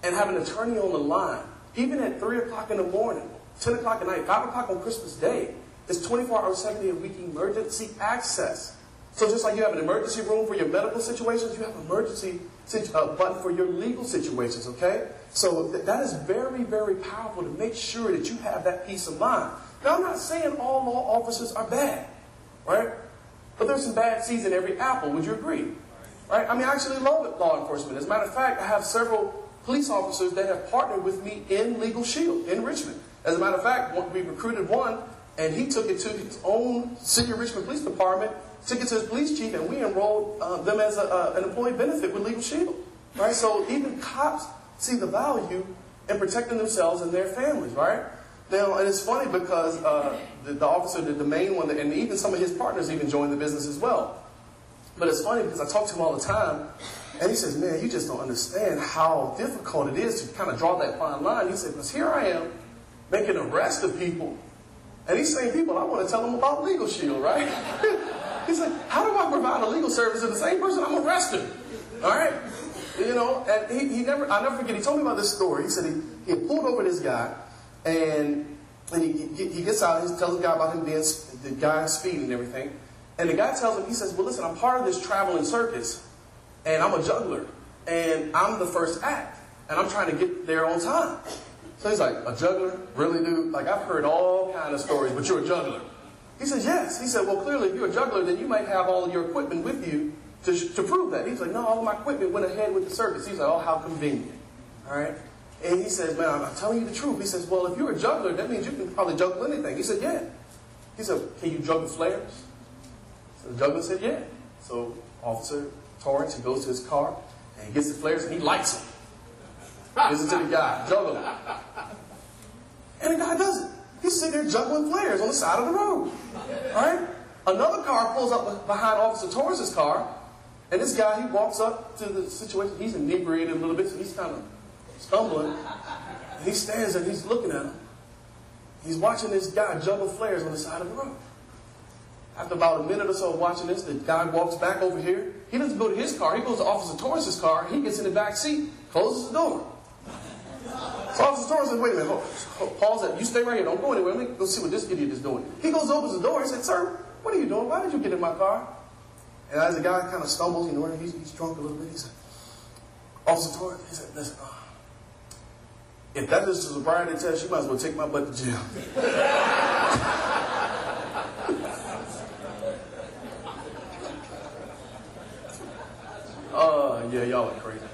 and have an attorney on the line, even at three o'clock in the morning, ten o'clock at night, five o'clock on Christmas Day, it's twenty-four hours, seven day a week emergency access. So just like you have an emergency room for your medical situations, you have an emergency uh, button for your legal situations, okay? So th that is very, very powerful to make sure that you have that peace of mind. Now, I'm not saying all law officers are bad, right? But there's some bad seeds in every apple. Would you agree? Right? I mean, I actually love law enforcement. As a matter of fact, I have several police officers that have partnered with me in Legal Shield in Richmond. As a matter of fact, we recruited one, and he took it to his own City of Richmond Police Department, took it to his police chief, and we enrolled uh, them as a, uh, an employee benefit with Legal Shield. Right? So even cops see the value in protecting themselves and their families, right? Now, and it's funny because uh, the, the officer, the, the main one, and even some of his partners even joined the business as well. But it's funny because I talk to him all the time, and he says, man, you just don't understand how difficult it is to kind of draw that fine line. He said, because here I am making arrests of people, and these same people, I want to tell them about Legal Shield, right? He's like, how do I provide a legal service to the same person I'm arresting? All right? You know, and he, he never, I'll never forget, he told me about this story. He said he, he had pulled over this guy, and, and he, he, he gets out, he tells the guy about him being, the guy speeding and everything. And the guy tells him, he says, well, listen, I'm part of this traveling circus, and I'm a juggler, and I'm the first act, and I'm trying to get there on time. So he's like, a juggler? Really, dude? Like, I've heard all kind of stories, but you're a juggler. He says, yes. He said, well, clearly, if you're a juggler, then you might have all of your equipment with you to, to prove that. He's like, no, all of my equipment went ahead with the circus. He's like, oh, how convenient. All right? And he says, man, I'm telling you the truth. He says, well, if you're a juggler, that means you can probably juggle anything. He said, yeah. He said, can you juggle flares? So the juggler said, yeah. So Officer Torrance, he goes to his car, and he gets the flares, and he lights them. Gives it to the guy, juggle them. And the guy does it. He's sitting there juggling flares on the side of the road. All right? Another car pulls up behind Officer Torrance's car, and this guy, he walks up to the situation. He's inebriated a little bit, so he's kind of stumbling. And he stands there, and he's looking at him. He's watching this guy juggle flares on the side of the road. After about a minute or so of watching this, the guy walks back over here. He doesn't go to his car. He goes to Officer Torrance's car. He gets in the back seat, closes the door. So Officer Torrance says, wait a minute, hold, hold, pause it. You stay right here. Don't go anywhere. Let me go see what this idiot is doing. He goes, opens the door. He said, sir, what are you doing? Why did you get in my car? And as the guy kind of stumbles, you know, he's, he's drunk a little bit. He said, Officer Torrance, he said, listen, uh, if that is a sobriety test, you might as well take my butt to jail. Uh, yeah, y'all are crazy.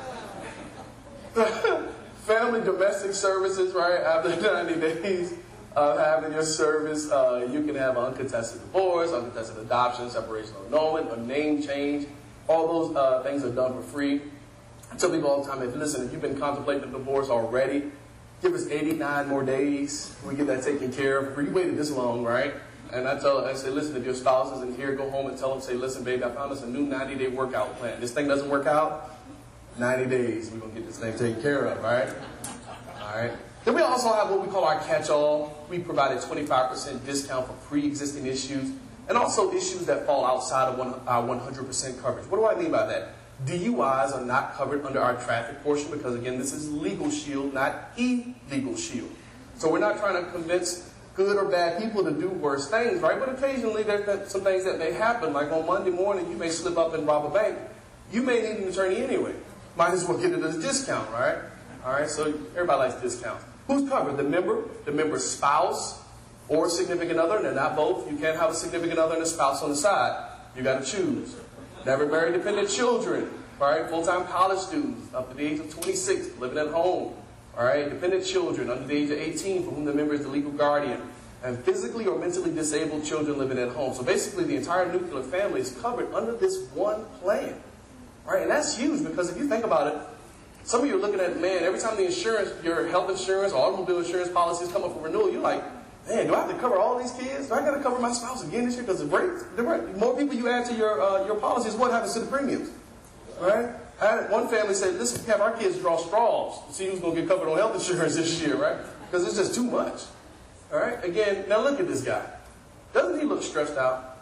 Family domestic services, right? After ninety days of having your service, uh, you can have uncontested divorce, uncontested adoption, separation of annulment, a name change. All those uh, things are done for free. I tell people all the time, if listen, if you've been contemplating a divorce already, give us eighty-nine more days. We get that taken care of. You waited this long, right? And I tell, I say, listen, if your spouse isn't here, go home and tell them, say, listen, baby, I found us a new ninety day workout plan. This thing doesn't work out, ninety days, we're going to get this thing taken care of, right? All right. Then we also have what we call our catch-all. We provide a twenty-five percent discount for pre-existing issues and also issues that fall outside of one, our one hundred percent coverage. What do I mean by that? D U Is are not covered under our traffic portion because, again, this is Legal Shield, not illegal shield. So we're not trying to convince good or bad people to do worse things, right? But occasionally there's some things that may happen. Like on Monday morning, you may slip up and rob a bank. You may need an attorney anyway. Might as well get it as a discount, right? All right, so everybody likes discounts. Who's covered? The member, the member's spouse, or significant other. And they're not both. You can't have a significant other and a spouse on the side. You got to choose. Never married dependent children, right? Full-time college students up to the age of twenty-six, living at home. All right, dependent children under the age of eighteen for whom the member is the legal guardian, and physically or mentally disabled children living at home. So basically the entire nuclear family is covered under this one plan. All right, and that's huge because if you think about it, some of you are looking at, man, every time the insurance, your health insurance or automobile insurance policies come up for renewal, you're like, man, do I have to cover all these kids? Do I got to cover my spouse again this year? Because the rate, the rate, more people you add to your, uh, your policies, what happens to the premiums? All right? I had one family say, listen, we have our kids draw straws to see who's going to get covered on health insurance this year, right? Because it's just too much. All right? Again, now look at this guy. Doesn't he look stressed out?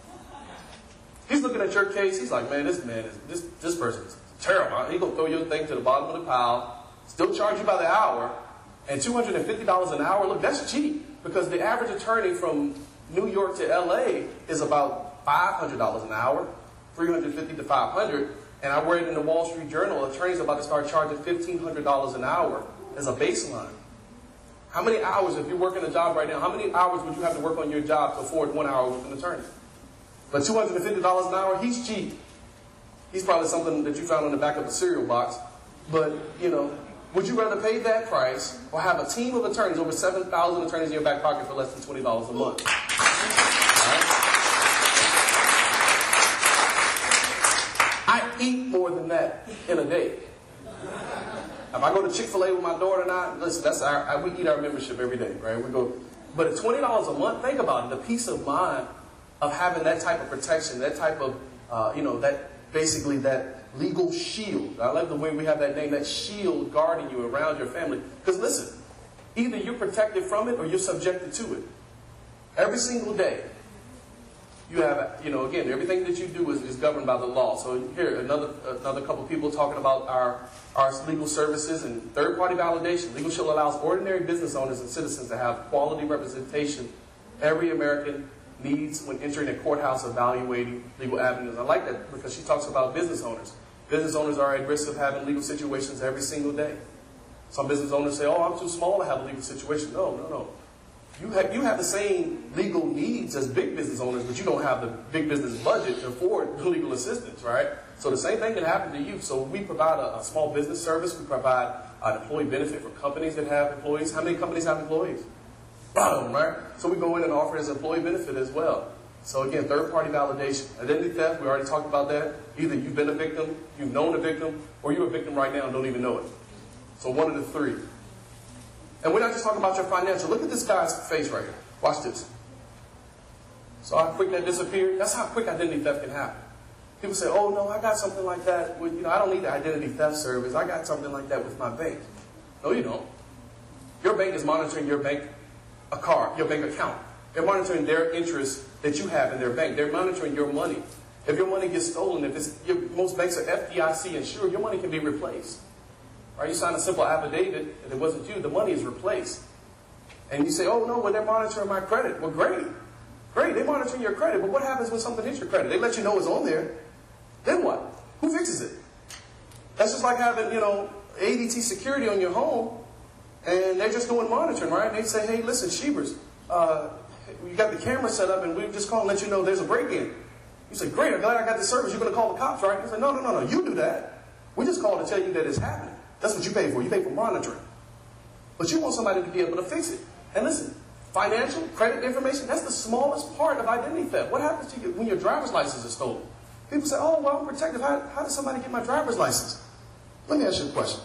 He's looking at your case. He's like, man, this man is, this, this person is terrible. He's going to throw your thing to the bottom of the pile. still charge you by the hour, and two hundred fifty dollars an hour, look, that's cheap, because the average attorney from New York to L A is about five hundred dollars an hour, three hundred fifty to five hundred, and I read in the Wall Street Journal, attorneys are about to start charging fifteen hundred dollars an hour as a baseline. How many hours, if you're working a job right now, how many hours would you have to work on your job to afford one hour with an attorney? But two hundred fifty dollars an hour, he's cheap. He's probably something that you found on the back of a cereal box. But, you know, would you rather pay that price or have a team of attorneys, over seven thousand attorneys in your back pocket for less than twenty dollars a month? Right? I eat more than that in a day. If I go to Chick-fil-A with my daughter and I, listen, that's our, we eat our membership every day, right? We go, but at twenty dollars a month, think about it, the peace of mind of having that type of protection, that type of, uh, you know, that basically that legal shield. I love the way we have that name, that shield guarding you around your family. Because listen, either you're protected from it or you're subjected to it. Every single day, you have, you know, again, everything that you do is, is governed by the law. So here, another another couple of people talking about our, our legal services and third-party validation. Legal Shield allows ordinary business owners and citizens to have quality representation every American needs when entering a courthouse evaluating legal avenues. I like that because she talks about business owners. Business owners are at risk of having legal situations every single day. Some business owners say, oh, I'm too small to have a legal situation. No, no, no. You have, you have the same legal needs as big business owners, but you don't have the big business budget to afford legal assistance, right? So the same thing can happen to you. So we provide a, a small business service. We provide an employee benefit for companies that have employees. How many companies have employees? None, right? So we go in and offer as employee benefit as well. So again, third-party validation. Identity theft, we already talked about that. Either you've been a victim, you've known a victim, or you're a victim right now and don't even know it. So one of the three. And we're not just talking about your financial. Look at this guy's face right here. Watch this. So how quick that disappeared? That's how quick identity theft can happen. People say, oh, no, I got something like that. With, you know, I don't need the identity theft service. I got something like that with my bank. No, you don't. Your bank is monitoring your bank a card, your bank account. They're monitoring their interests that you have in their bank. They're monitoring your money. If your money gets stolen, if it's, your, most banks are F D I C insured, your money can be replaced. Right? You sign a simple affidavit, and it wasn't you, the money is replaced. And you say, oh, no, well, they're monitoring my credit. Well, great. Great, they're monitoring your credit. But what happens when something hits your credit? They let you know it's on there. Then what? Who fixes it? That's just like having, you know, A D T security on your home, and they're just doing monitoring, right? And they say, hey, listen, Shebers, uh, you got the camera set up, and we just call and let you know there's a break-in. You say, great, I'm glad I got the service. You're going to call the cops, right? You say, no, no, no, no, you do that. We just called to tell you that it's happening. That's what you pay for. You pay for monitoring. But you want somebody to be able to fix it. And listen, financial, credit information, that's the smallest part of identity theft. What happens to you when your driver's license is stolen? People say, oh, well, I'm protected. How, how does somebody get my driver's license? Let me ask you a question.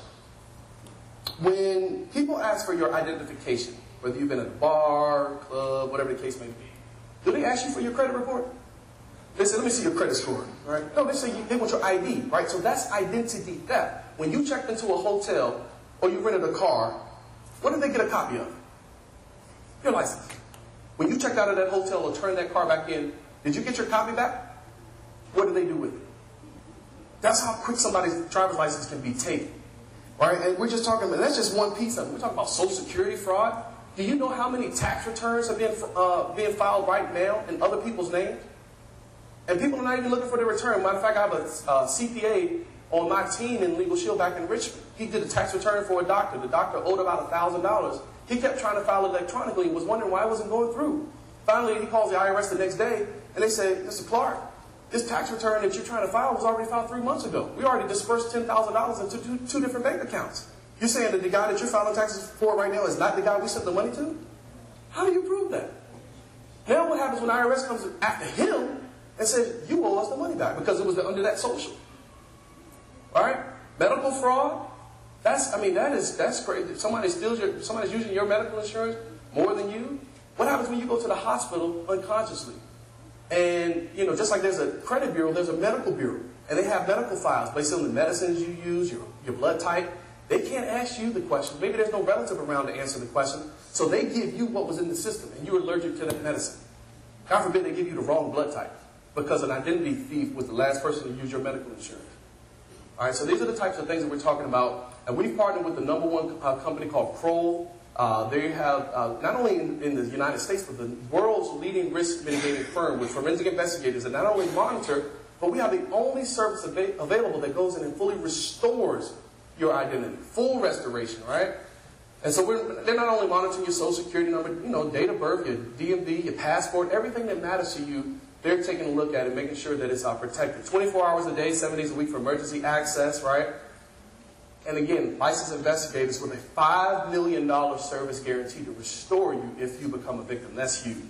When people ask for your identification, whether you've been at a bar, club, whatever the case may be, do they ask you for your credit report? They say, let me see your credit score, right? No, they say you, they want your I D, right? So that's identity theft. When you checked into a hotel or you rented a car, what did they get a copy of? Your license. When you checked out of that hotel or turned that car back in, did you get your copy back? What did they do with it? That's how quick somebody's driver's license can be taken, right? And we're just talking about, that's just one piece of it. We're talking about Social Security fraud. Do you know how many tax returns are being, uh, being filed right now in other people's names? And people are not even looking for their return. Matter of fact, I have a uh, C P A on my team in Legal Shield back in Richmond. He did a tax return for a doctor. The doctor owed about one thousand dollars. He kept trying to file electronically and was wondering why it wasn't going through. Finally, he calls the I R S the next day, and they say, Mister Clark, this tax return that you're trying to file was already filed three months ago. We already dispersed ten thousand dollars into two, two different bank accounts. You're saying that the guy that you're filing taxes for right now is not the guy we sent the money to? How do you prove that? Now what happens when the I R S comes after him and says, you owe us the money back because it was under that social? All right? Medical fraud, that's, I mean, that is, that's crazy. Somebody steals your, somebody's using your medical insurance more than you. What happens when you go to the hospital unconsciously? And, you know, just like there's a credit bureau, there's a medical bureau. And they have medical files based on the medicines you use, your, your blood type. They can't ask you the question. Maybe there's no relative around to answer the question. So they give you what was in the system, and you're allergic to that medicine. God forbid they give you the wrong blood type because an identity thief was the last person to use your medical insurance. All right, so these are the types of things that we're talking about. And we've partnered with the number one uh, company called Kroll. Uh, they have, uh, not only in, in the United States, but the world's leading risk mitigating firm with forensic investigators that not only monitor, but we have the only service av available that goes in and fully restores your identity. Full restoration, right? And so we're, they're not only monitoring your social security number, you know, date of birth, your D M V, your passport, everything that matters to you, they're taking a look at it, making sure that it's uh, protected. twenty-four hours a day, seven days a week for emergency access, right? And again, licensed investigators with a five million dollar service guarantee to restore you if you become a victim. That's huge.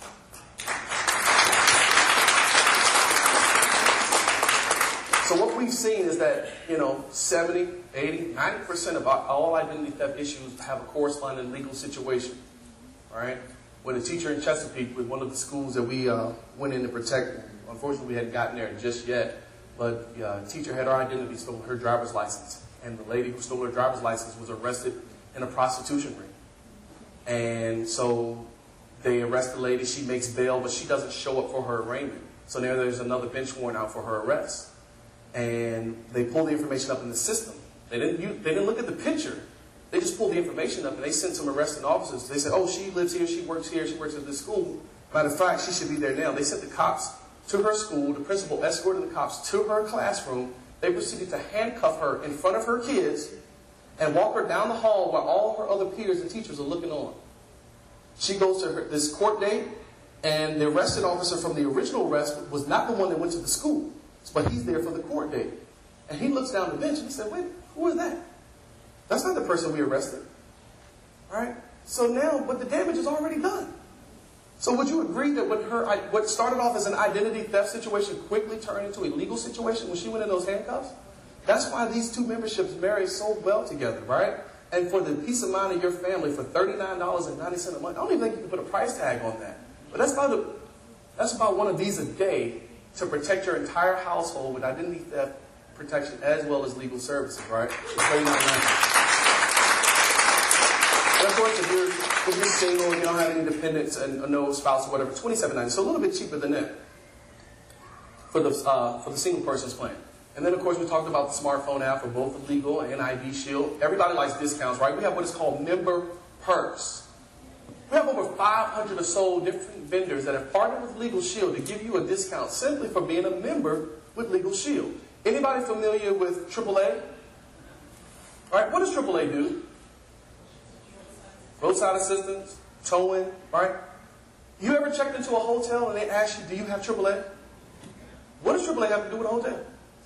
So what we've seen is that, you know, seventy, eighty, ninety percent of all identity theft issues have a corresponding legal situation, all right? When a teacher in Chesapeake with one of the schools that we uh, went in to protect, unfortunately we hadn't gotten there just yet, but uh, a teacher had her identity stolen, her driver's license. And the lady who stole her driver's license was arrested in a prostitution ring. And so they arrest the lady, she makes bail, but she doesn't show up for her arraignment. So now there's another bench warrant out for her arrest. And they pull the information up in the system. They didn't, use, they didn't look at the picture. They just pulled the information up and they sent some arresting officers. They said, oh, she lives here, she works here, she works at this school. Matter of fact, she should be there now. They sent the cops to her school. The principal escorted the cops to her classroom. They proceeded to handcuff her in front of her kids and walk her down the hall while all her other peers and teachers are looking on. She goes to her, this court date, and the arrested officer from the original arrest was not the one that went to the school, but he's there for the court date. And he looks down the bench and he said, wait, who is that? That's not the person we arrested. All right? So now, but the damage is already done. So would you agree that when her, what started off as an identity theft situation quickly turned into a legal situation when she went in those handcuffs? That's why these two memberships marry so well together, right? And for the peace of mind of your family for thirty-nine dollars and ninety cents a month, I don't even think you can put a price tag on that. But that's about, a, that's about one of these a day to protect your entire household with identity theft protection as well as legal services, right? thirty-nine ninety. And of course, if you're, if you're single and you don't have any dependents and no spouse or whatever, twenty-seven ninety. So a little bit cheaper than that for the uh, for the single person's plan. And then of course we talked about the smartphone app for both the legal and I D Shield. Everybody likes discounts, right? We have what is called member perks. We have over five hundred or so different vendors that have partnered with Legal Shield to give you a discount simply for being a member with Legal Shield. Anybody familiar with triple A? All right, what does triple A do? Roadside assistance, towing, right? You ever checked into a hotel and they ask you, do you have triple A? What does triple A have to do with a hotel?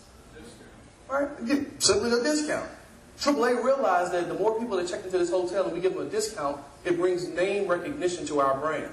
All right, get simply a discount. triple A realized that the more people that check into this hotel and we give them a discount, it brings name recognition to our brand.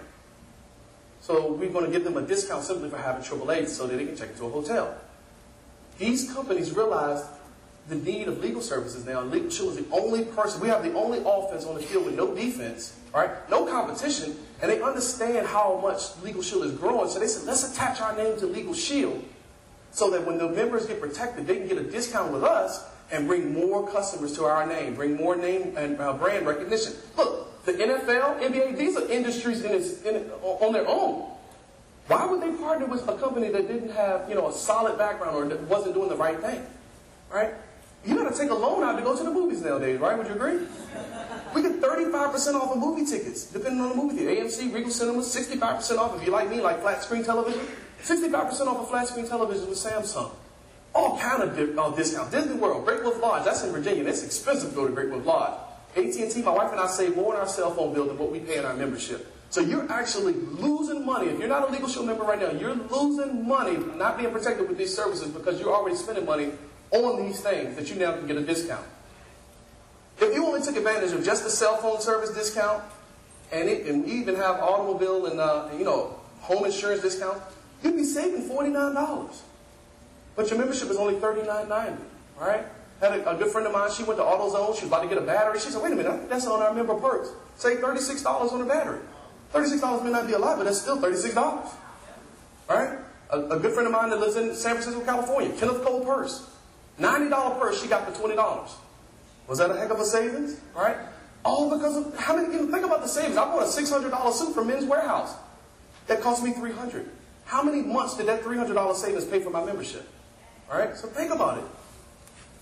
So we're going to give them a discount simply for having triple A so that they can check into a hotel. These companies realized the need of legal services now. Legal Shield is the only person, we have the only offense on the field with no defense, right? No competition, and they understand how much Legal Shield is growing. So they said, let's attach our name to Legal Shield so that when the members get protected, they can get a discount with us and bring more customers to our name, bring more name and uh, brand recognition. Look, the N F L, N B A, these are industries in its, in, on their own. Why would they partner with a company that didn't have, you know, a solid background or that wasn't doing the right thing, right? You got to take a loan out to go to the movies nowadays, right? Would you agree? We get thirty-five percent off of movie tickets, depending on the movie theater. A M C, Regal Cinemas, sixty-five percent off if you like me, like flat screen television. sixty-five percent off of flat screen television with Samsung. All kind of di uh, discounts. Disney World, Great Wolf Lodge, that's in Virginia. It's expensive to go to Great Wolf Lodge. A T and T, my wife and I save more on our cell phone bill than what we pay in our membership. So you're actually losing money. If you're not a Legal Shield member right now, you're losing money not being protected with these services because you're already spending money on these things that you now can get a discount. If you only took advantage of just the cell phone service discount, and, it, and we even have automobile and, uh, and you know home insurance discount, you'd be saving forty-nine dollars. But your membership is only thirty-nine ninety, right? Had a, a good friend of mine, she went to AutoZone, she was about to get a battery. She said, wait a minute, I think that's on our member perks. Save thirty-six dollars on a battery. thirty-six dollars may not be a lot, but that's still thirty-six dollars. Right? A, a good friend of mine that lives in San Francisco, California, Kenneth Cole purse. ninety dollar purse she got for twenty dollars. Was that a heck of a savings? Right? All because of, how many people, think about the savings. I bought a six hundred dollar suit from Men's Warehouse. That cost me three hundred dollars. How many months did that three hundred dollar savings pay for my membership? All right? So think about it.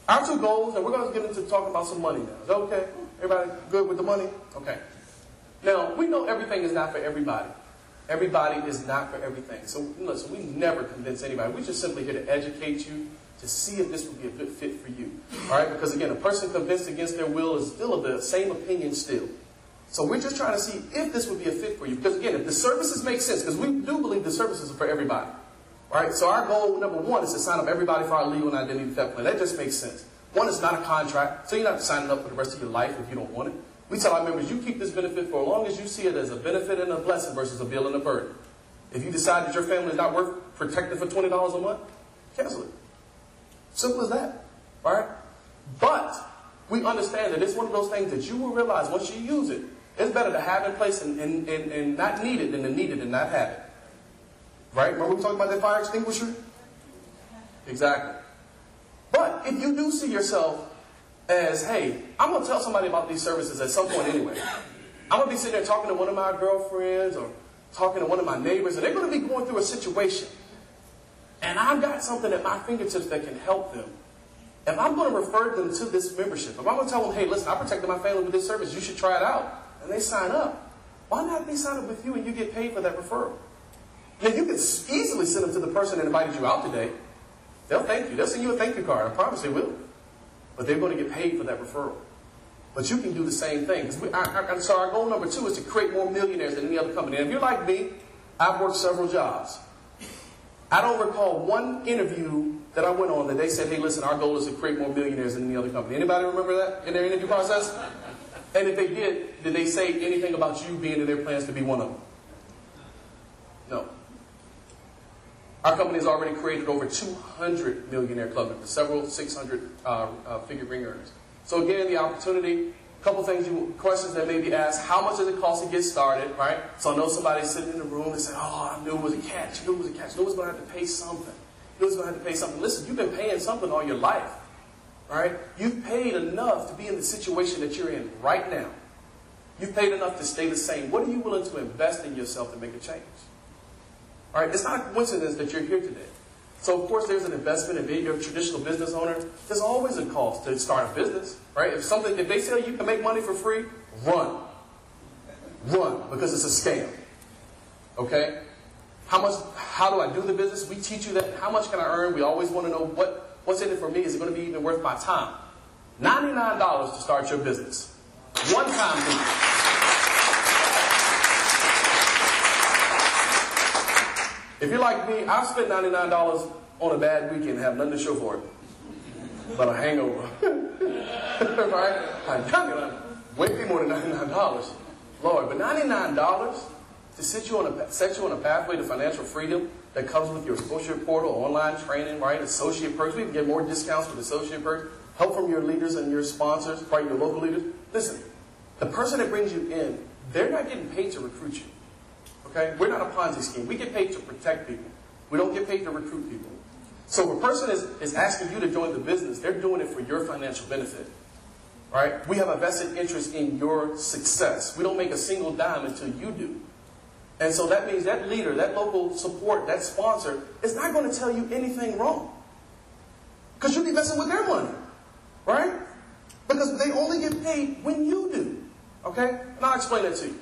Our two goals, and we're going to get into talking about some money now. Is that okay? Everybody good with the money? Okay. Now, we know everything is not for everybody. Everybody is not for everything. So, listen, we never convince anybody. We're just simply here to educate you, to see if this would be a good fit for you. All right? Because, again, a person convinced against their will is still of the same opinion still. So we're just trying to see if this would be a fit for you. Because, again, if the services make sense, because we do believe the services are for everybody. All right? So our goal, number one, is to sign up everybody for our legal and identity theft plan. That just makes sense. One, it's not a contract, so you're not signing up for the rest of your life if you don't want it. We tell our members, you keep this benefit for as long as you see it as a benefit and a blessing versus a bill and a burden. If you decide that your family is not worth protecting for twenty dollars a month, cancel it. Simple as that. All right? But we understand that it's one of those things that you will realize once you use it, it's better to have in place and, and, and, and not need it than to need it and not have it. Right? Remember we talking about that fire extinguisher? Exactly. But if you do see yourself as, hey, I'm going to tell somebody about these services at some point anyway. I'm going to be sitting there talking to one of my girlfriends or talking to one of my neighbors, and they're going to be going through a situation. And I've got something at my fingertips that can help them. If I'm going to refer them to this membership, if I'm going to tell them, hey, listen, I protected my family with this service, you should try it out, and they sign up, why not they sign up with you and you get paid for that referral? Now, you can easily send them to the person that invited you out today. They'll thank you. They'll send you a thank you card. I promise they will. But they're going to get paid for that referral. But you can do the same thing. We, our, our, so our goal number two is to create more millionaires than any other company. And if you're like me, I've worked several jobs. I don't recall one interview that I went on that they said, hey, listen, our goal is to create more millionaires than any other company. Anybody remember that in their interview process? And if they did, did they say anything about you being in their plans to be one of them? No. Our company has already created over two hundred millionaire club members, several six hundred uh, uh, figure ring earners. So again, the opportunity, a couple things, you, questions that may be asked. How much does it cost to get started, right? So I know somebody's sitting in the room and saying, oh, I knew it was a catch. I knew it was a catch. I knew it was going to have to pay something. I knew it was going to have to pay something. Listen, you've been paying something all your life, right? You've paid enough to be in the situation that you're in right now. You've paid enough to stay the same. What are you willing to invest in yourself to make a change? All right, it's not a coincidence that you're here today. So, of course, there's an investment. If you're a traditional business owner, there's always a cost to start a business, right? If something, if they tell you you can make money for free, run. Run, because it's a scam. Okay? How much, how do I do the business? We teach you that. How much can I earn? We always want to know what, what's in it for me. Is it going to be even worth my time? ninety-nine dollars to start your business. One time fee. If you're like me, I've spent ninety-nine dollars on a bad weekend and have nothing to show for it. But a hangover. Right? I'm not way more than ninety-nine dollars. Lord, but ninety-nine dollars to set you, on a, set you on a pathway to financial freedom that comes with your associate portal, online training, right? Associate perks. We can get more discounts with associate perks. Help from your leaders and your sponsors, right? Your local leaders. Listen, the person that brings you in, they're not getting paid to recruit you. Okay? We're not a Ponzi scheme. We get paid to protect people. We don't get paid to recruit people. So if a person is, is asking you to join the business, they're doing it for your financial benefit. Right? We have a vested interest in your success. We don't make a single dime until you do. And so that means that leader, that local support, that sponsor is not going to tell you anything wrong. Because you'll be messing with their money. Right? Because they only get paid when you do. Okay? And I'll explain that to you.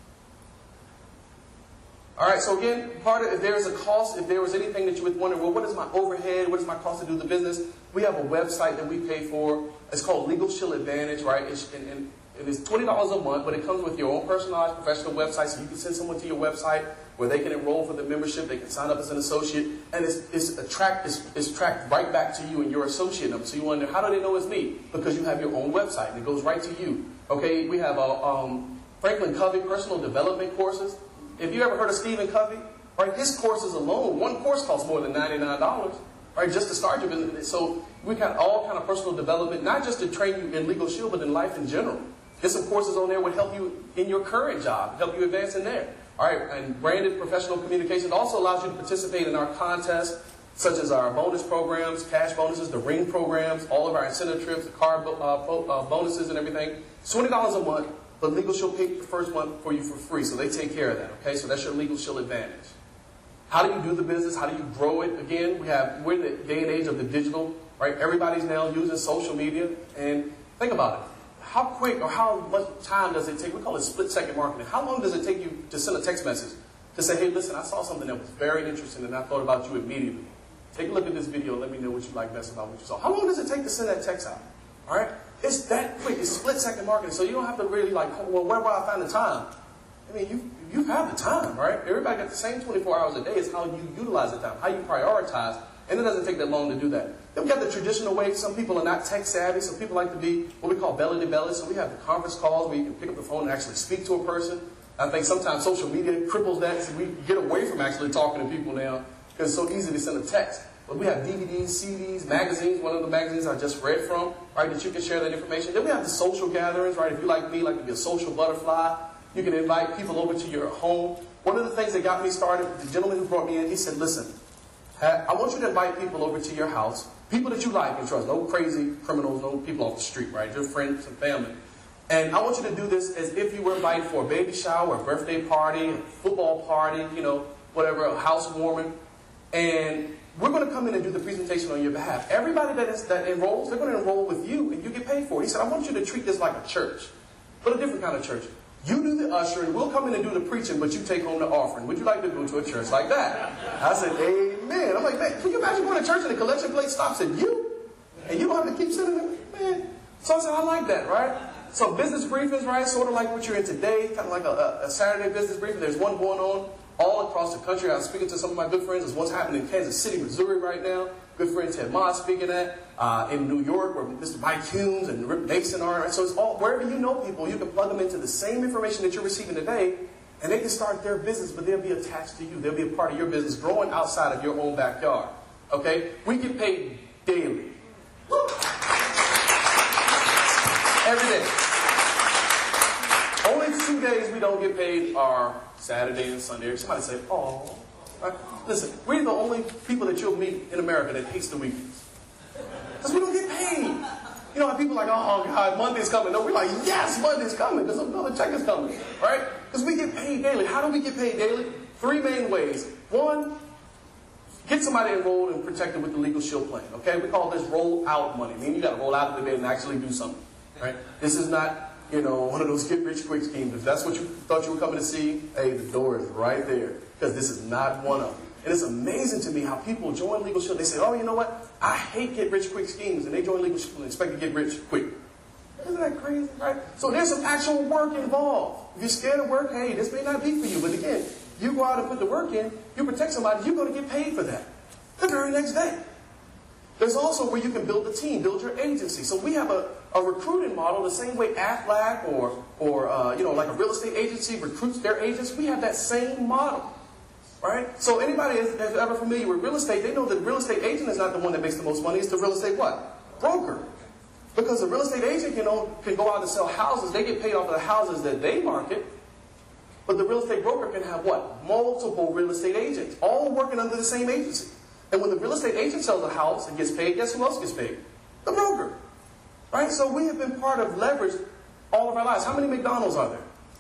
All right, so again, part of, if there is a cost, if there was anything that you would wonder, well, what is my overhead? What is my cost to do the business? We have a website that we pay for. It's called Legal Shield Advantage, right? It's, and, and it is twenty dollars a month, but it comes with your own personalized professional website, so you can send someone to your website where they can enroll for the membership. They can sign up as an associate, and it's, it's, a track, it's, it's tracked right back to you and your associate number. So you wonder, how do they know it's me? Because you have your own website, and it goes right to you. Okay, we have a, um, Franklin Covey personal development courses. If you ever heard of Stephen Covey, right, his courses alone, one course costs more than ninety-nine dollars, right, just to start your business. So we got all kind of personal development, not just to train you in Legal Shield, but in life in general. There's some courses on there that would help you in your current job, help you advance in there. All right, and branded professional communication also allows you to participate in our contests, such as our bonus programs, cash bonuses, the ring programs, all of our incentive trips, the car uh, uh, bonuses and everything. It's twenty dollars a month. But Legal Shield paid the first month for you for free, so they take care of that, okay? So that's your Legal Shield Advantage. How do you do the business? How do you grow it? Again, we have, we're in the day and age of the digital, right? Everybody's now using social media. And think about it. How quick or how much time does it take? We call it split-second marketing. How long does it take you to send a text message to say, hey, listen, I saw something that was very interesting and I thought about you immediately. Take a look at this video and let me know what you like best about what you saw. How long does it take to send that text out? All right? It's that quick. It's split-second marketing. So you don't have to really like, well, where will I find the time? I mean, you you have the time, right? Everybody got the same twenty-four hours a day. It's how you utilize the time, how you prioritize. And it doesn't take that long to do that. Then we got the traditional way. Some people are not tech savvy. Some people like to be what we call belly to belly. So we have the conference calls where you can pick up the phone and actually speak to a person. I think sometimes social media cripples that. So we get away from actually talking to people now because it's so easy to send a text. But we have D V Ds, C Ds, magazines. One of the magazines I just read from, right, that you can share that information. Then we have the social gatherings, right? If you like me, like to be a social butterfly, you can invite people over to your home. One of the things that got me started, the gentleman who brought me in, he said, listen, I want you to invite people over to your house, people that you like and trust, no crazy criminals, no people off the street, right? Your friends and family. And I want you to do this as if you were invited for a baby shower, a birthday party, a football party, you know, whatever, a housewarming. And we're going to come in and do the presentation on your behalf. Everybody that, is, that enrolls, they're going to enroll with you and you get paid for it. He said, I want you to treat this like a church, but a different kind of church. You do the ushering, we'll come in and do the preaching, but you take home the offering. Would you like to go to a church like that? I said, amen. I'm like, man, can you imagine going to church and the collection plate stops at you? And you don't have to keep sitting there? Man. So I said, I like that, right? So business briefings, right? Sort of like what you're in today, kind of like a, a Saturday business briefing. There's one going on all across the country. I was speaking to some of my good friends. There's what's happening in Kansas City, Missouri right now. Good friend Ted Moss speaking at. Uh, in New York, where Mister Mike Humes and Rick Mason are. Right? So it's all, wherever you know people, you can plug them into the same information that you're receiving today, and they can start their business, but they'll be attached to you. They'll be a part of your business growing outside of your own backyard. Okay? We get paid daily. Every day. Only two days we don't get paid are Saturday and Sunday. Somebody say, oh. Right? Listen, we're the only people that you'll meet in America that hates the weekends. Because we don't get paid. You know, people are like, oh, God, Monday's coming. No, we're like, yes, Monday's coming because another check is coming. Right? Because we get paid daily. How do we get paid daily? Three main ways. One, get somebody enrolled and protected with the Legal Shield Plan. Okay? We call this roll out money. I mean, you got to roll out of the bed and actually do something. Right? This is not, you know, one of those get rich quick schemes. If that's what you thought you were coming to see, hey, the door is right there. Because this is not one of them. And it's amazing to me how people join Legal Shield. They say, oh, you know what? I hate get-rich-quick schemes. And they join Legal Shield and expect to get rich quick. Isn't that crazy, right? So there's some actual work involved. If you're scared of work, hey, this may not be for you. But again, you go out and put the work in, you protect somebody, you're going to get paid for that the very next day. There's also where you can build a team, build your agency. So we have a, a recruiting model the same way Aflac or, or uh, you know, like a real estate agency recruits their agents. We have that same model. Right? So anybody that's ever familiar with real estate, they know that the real estate agent is not the one that makes the most money. It's the real estate what? Broker. Because the real estate agent can, own, can go out and sell houses. They get paid off of the houses that they market. But the real estate broker can have what? Multiple real estate agents, all working under the same agency. And when the real estate agent sells a house and gets paid, guess who else gets paid? The broker. Right? So we have been part of leverage all of our lives. How many McDonald's are there?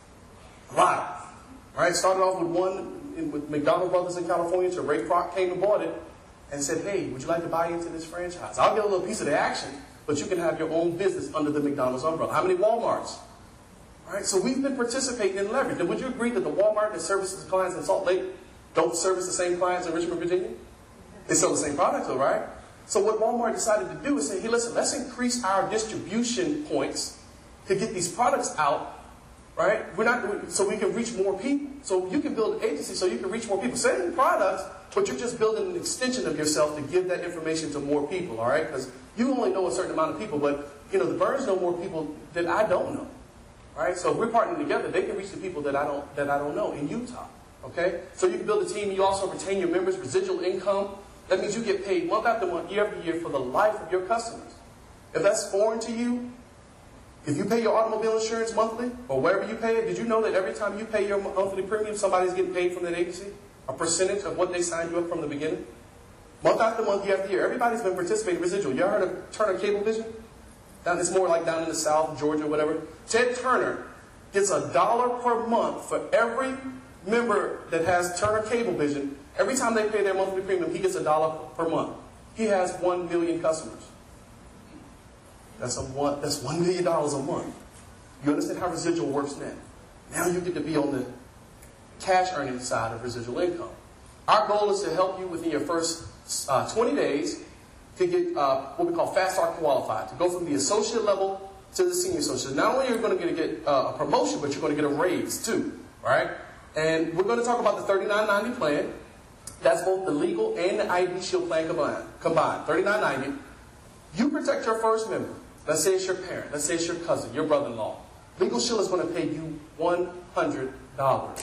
A lot. Right? Started off with one with McDonald Brothers in California, till Ray Kroc came and bought it and said, hey, would you like to buy into this franchise? I'll get a little piece of the action, but you can have your own business under the McDonald's umbrella. How many Walmarts? All right, so we've been participating in leverage. And would you agree that the Walmart that services clients in Salt Lake don't service the same clients in Richmond, Virginia? They sell the same product though, right? So what Walmart decided to do is say, hey, listen, let's increase our distribution points to get these products out. Right? We're not, so we can reach more people. So you can build an agency so you can reach more people. Same products, but you're just building an extension of yourself to give that information to more people. All right? Because you only know a certain amount of people, but you know the Burns know more people that I don't know. Right? So if we're partnering together, they can reach the people that I don't that I don't know in Utah. Okay? So you can build a team. You also retain your members' residual income. That means you get paid month after month, year after year for the life of your customers. If that's foreign to you, if you pay your automobile insurance monthly, or wherever you pay it, did you know that every time you pay your monthly premium, somebody's getting paid from that agency? A percentage of what they signed you up from the beginning? Month after month, year after year, everybody's been participating residual. You ever heard of Turner Cablevision? Down, it's more like down in the South, Georgia, whatever. Ted Turner gets a dollar per month for every member that has Turner Cablevision, every time they pay their monthly premium, he gets a dollar per month. He has one million customers. That's, a one, that's one million dollars a month. You understand how residual works now? Now you get to be on the cash earning side of residual income. Our goal is to help you within your first uh, twenty days to get uh, what we call Fast Start Qualified, to go from the associate level to the senior associate. Not only are you going to get, get uh, a promotion, but you're going to get a raise too, right? And we're going to talk about the thirty-nine ninety plan. That's both the legal and the I D Shield plan combined. Combined, thirty-nine ninety. You protect your first member. Let's say it's your parent. Let's say it's your cousin, your brother-in-law. Legal Shield is going to pay you one hundred dollars.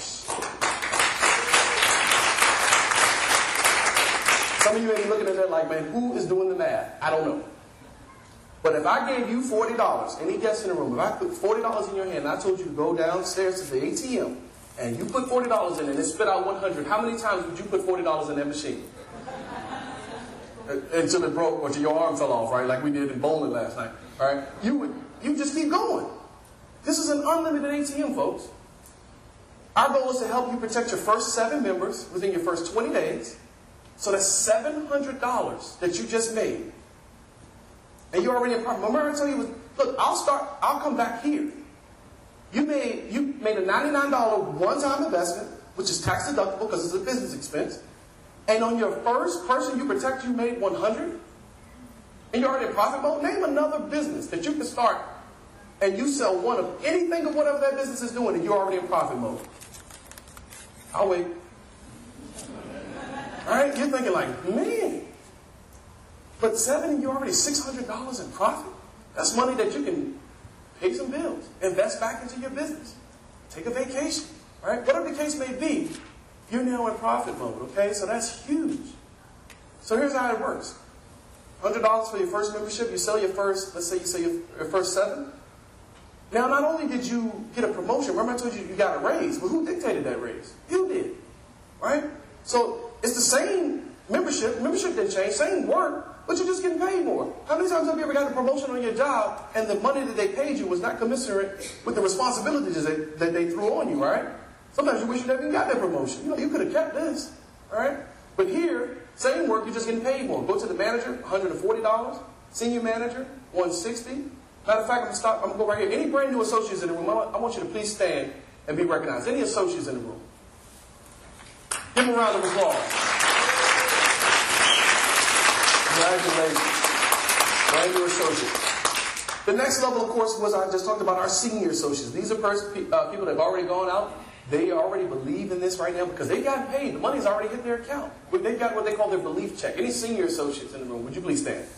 Some of you may be looking at that like, man, who is doing the math? I don't know. But if I gave you forty dollars, any guest in the room, if I put forty dollars in your hand and I told you to go downstairs to the A T M and you put forty dollars in and it spit out one hundred, how many times would you put forty dollars in that machine? Until it broke or until your arm fell off, right? Like we did in bowling last night, right? You would you just keep going. This is an unlimited A T M, folks. Our goal is to help you protect your first seven members within your first twenty days. So that's seven hundred dollars that you just made. And you're already in profit. Remember I told you, look, I'll start, I'll come back here. You made, you made a ninety-nine dollar one-time investment, which is tax deductible because it's a business expense. And on your first person you protect, you made one hundred dollars. And you're already in profit mode. Name another business that you can start and you sell one of anything of whatever that business is doing and you're already in profit mode. I'll wait. All right, you're thinking like, man, but seven, you're already six hundred dollars in profit? That's money that you can pay some bills, invest back into your business, take a vacation, right? Whatever the case may be, you're now in profit mode, okay? So that's huge. So here's how it works. one hundred dollars for your first membership, you sell your first, let's say you sell your, your first seven. Now, not only did you get a promotion, remember I told you you got a raise, but who dictated that raise? You did, right? So it's the same membership, membership didn't change, same work, but you're just getting paid more. How many times have you ever gotten a promotion on your job and the money that they paid you was not commensurate with the responsibilities that, that they threw on you, right? Sometimes you wish you never even got that promotion. You know, you could have kept this, all right? But here, same work, you're just getting paid more. Go to the manager, one hundred forty dollars. Senior manager, one hundred sixty dollars. Matter of fact, I'm going to stop. I'm going to go right here. Any brand new associates in the room, I want, I want you to please stand and be recognized. Any associates in the room? Give them a round of applause. Congratulations. Brand new associates. The next level, of course, was I just talked about our senior associates. These are pers- uh, people that have already gone out. They already believe in this right now because they got paid. The money's already hit their account. They've got what they call their belief check. Any senior associates in the room, would you please stand?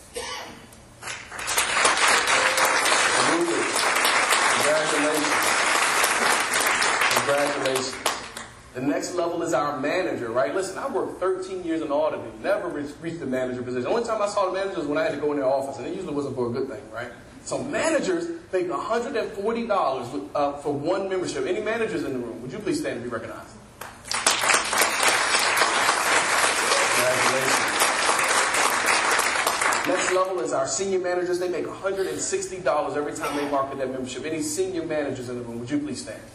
Congratulations. Congratulations. The next level is our manager, right? Listen, I worked thirteen years in auditing, never reached, reached the manager position. The only time I saw the manager was when I had to go in their office, and it usually wasn't for a good thing, right? So managers make one hundred forty dollars with, uh, for one membership. Any managers in the room, would you please stand and be recognized? Congratulations. Next level is our senior managers. They make one hundred sixty dollars every time they market that membership. Any senior managers in the room, would you please stand?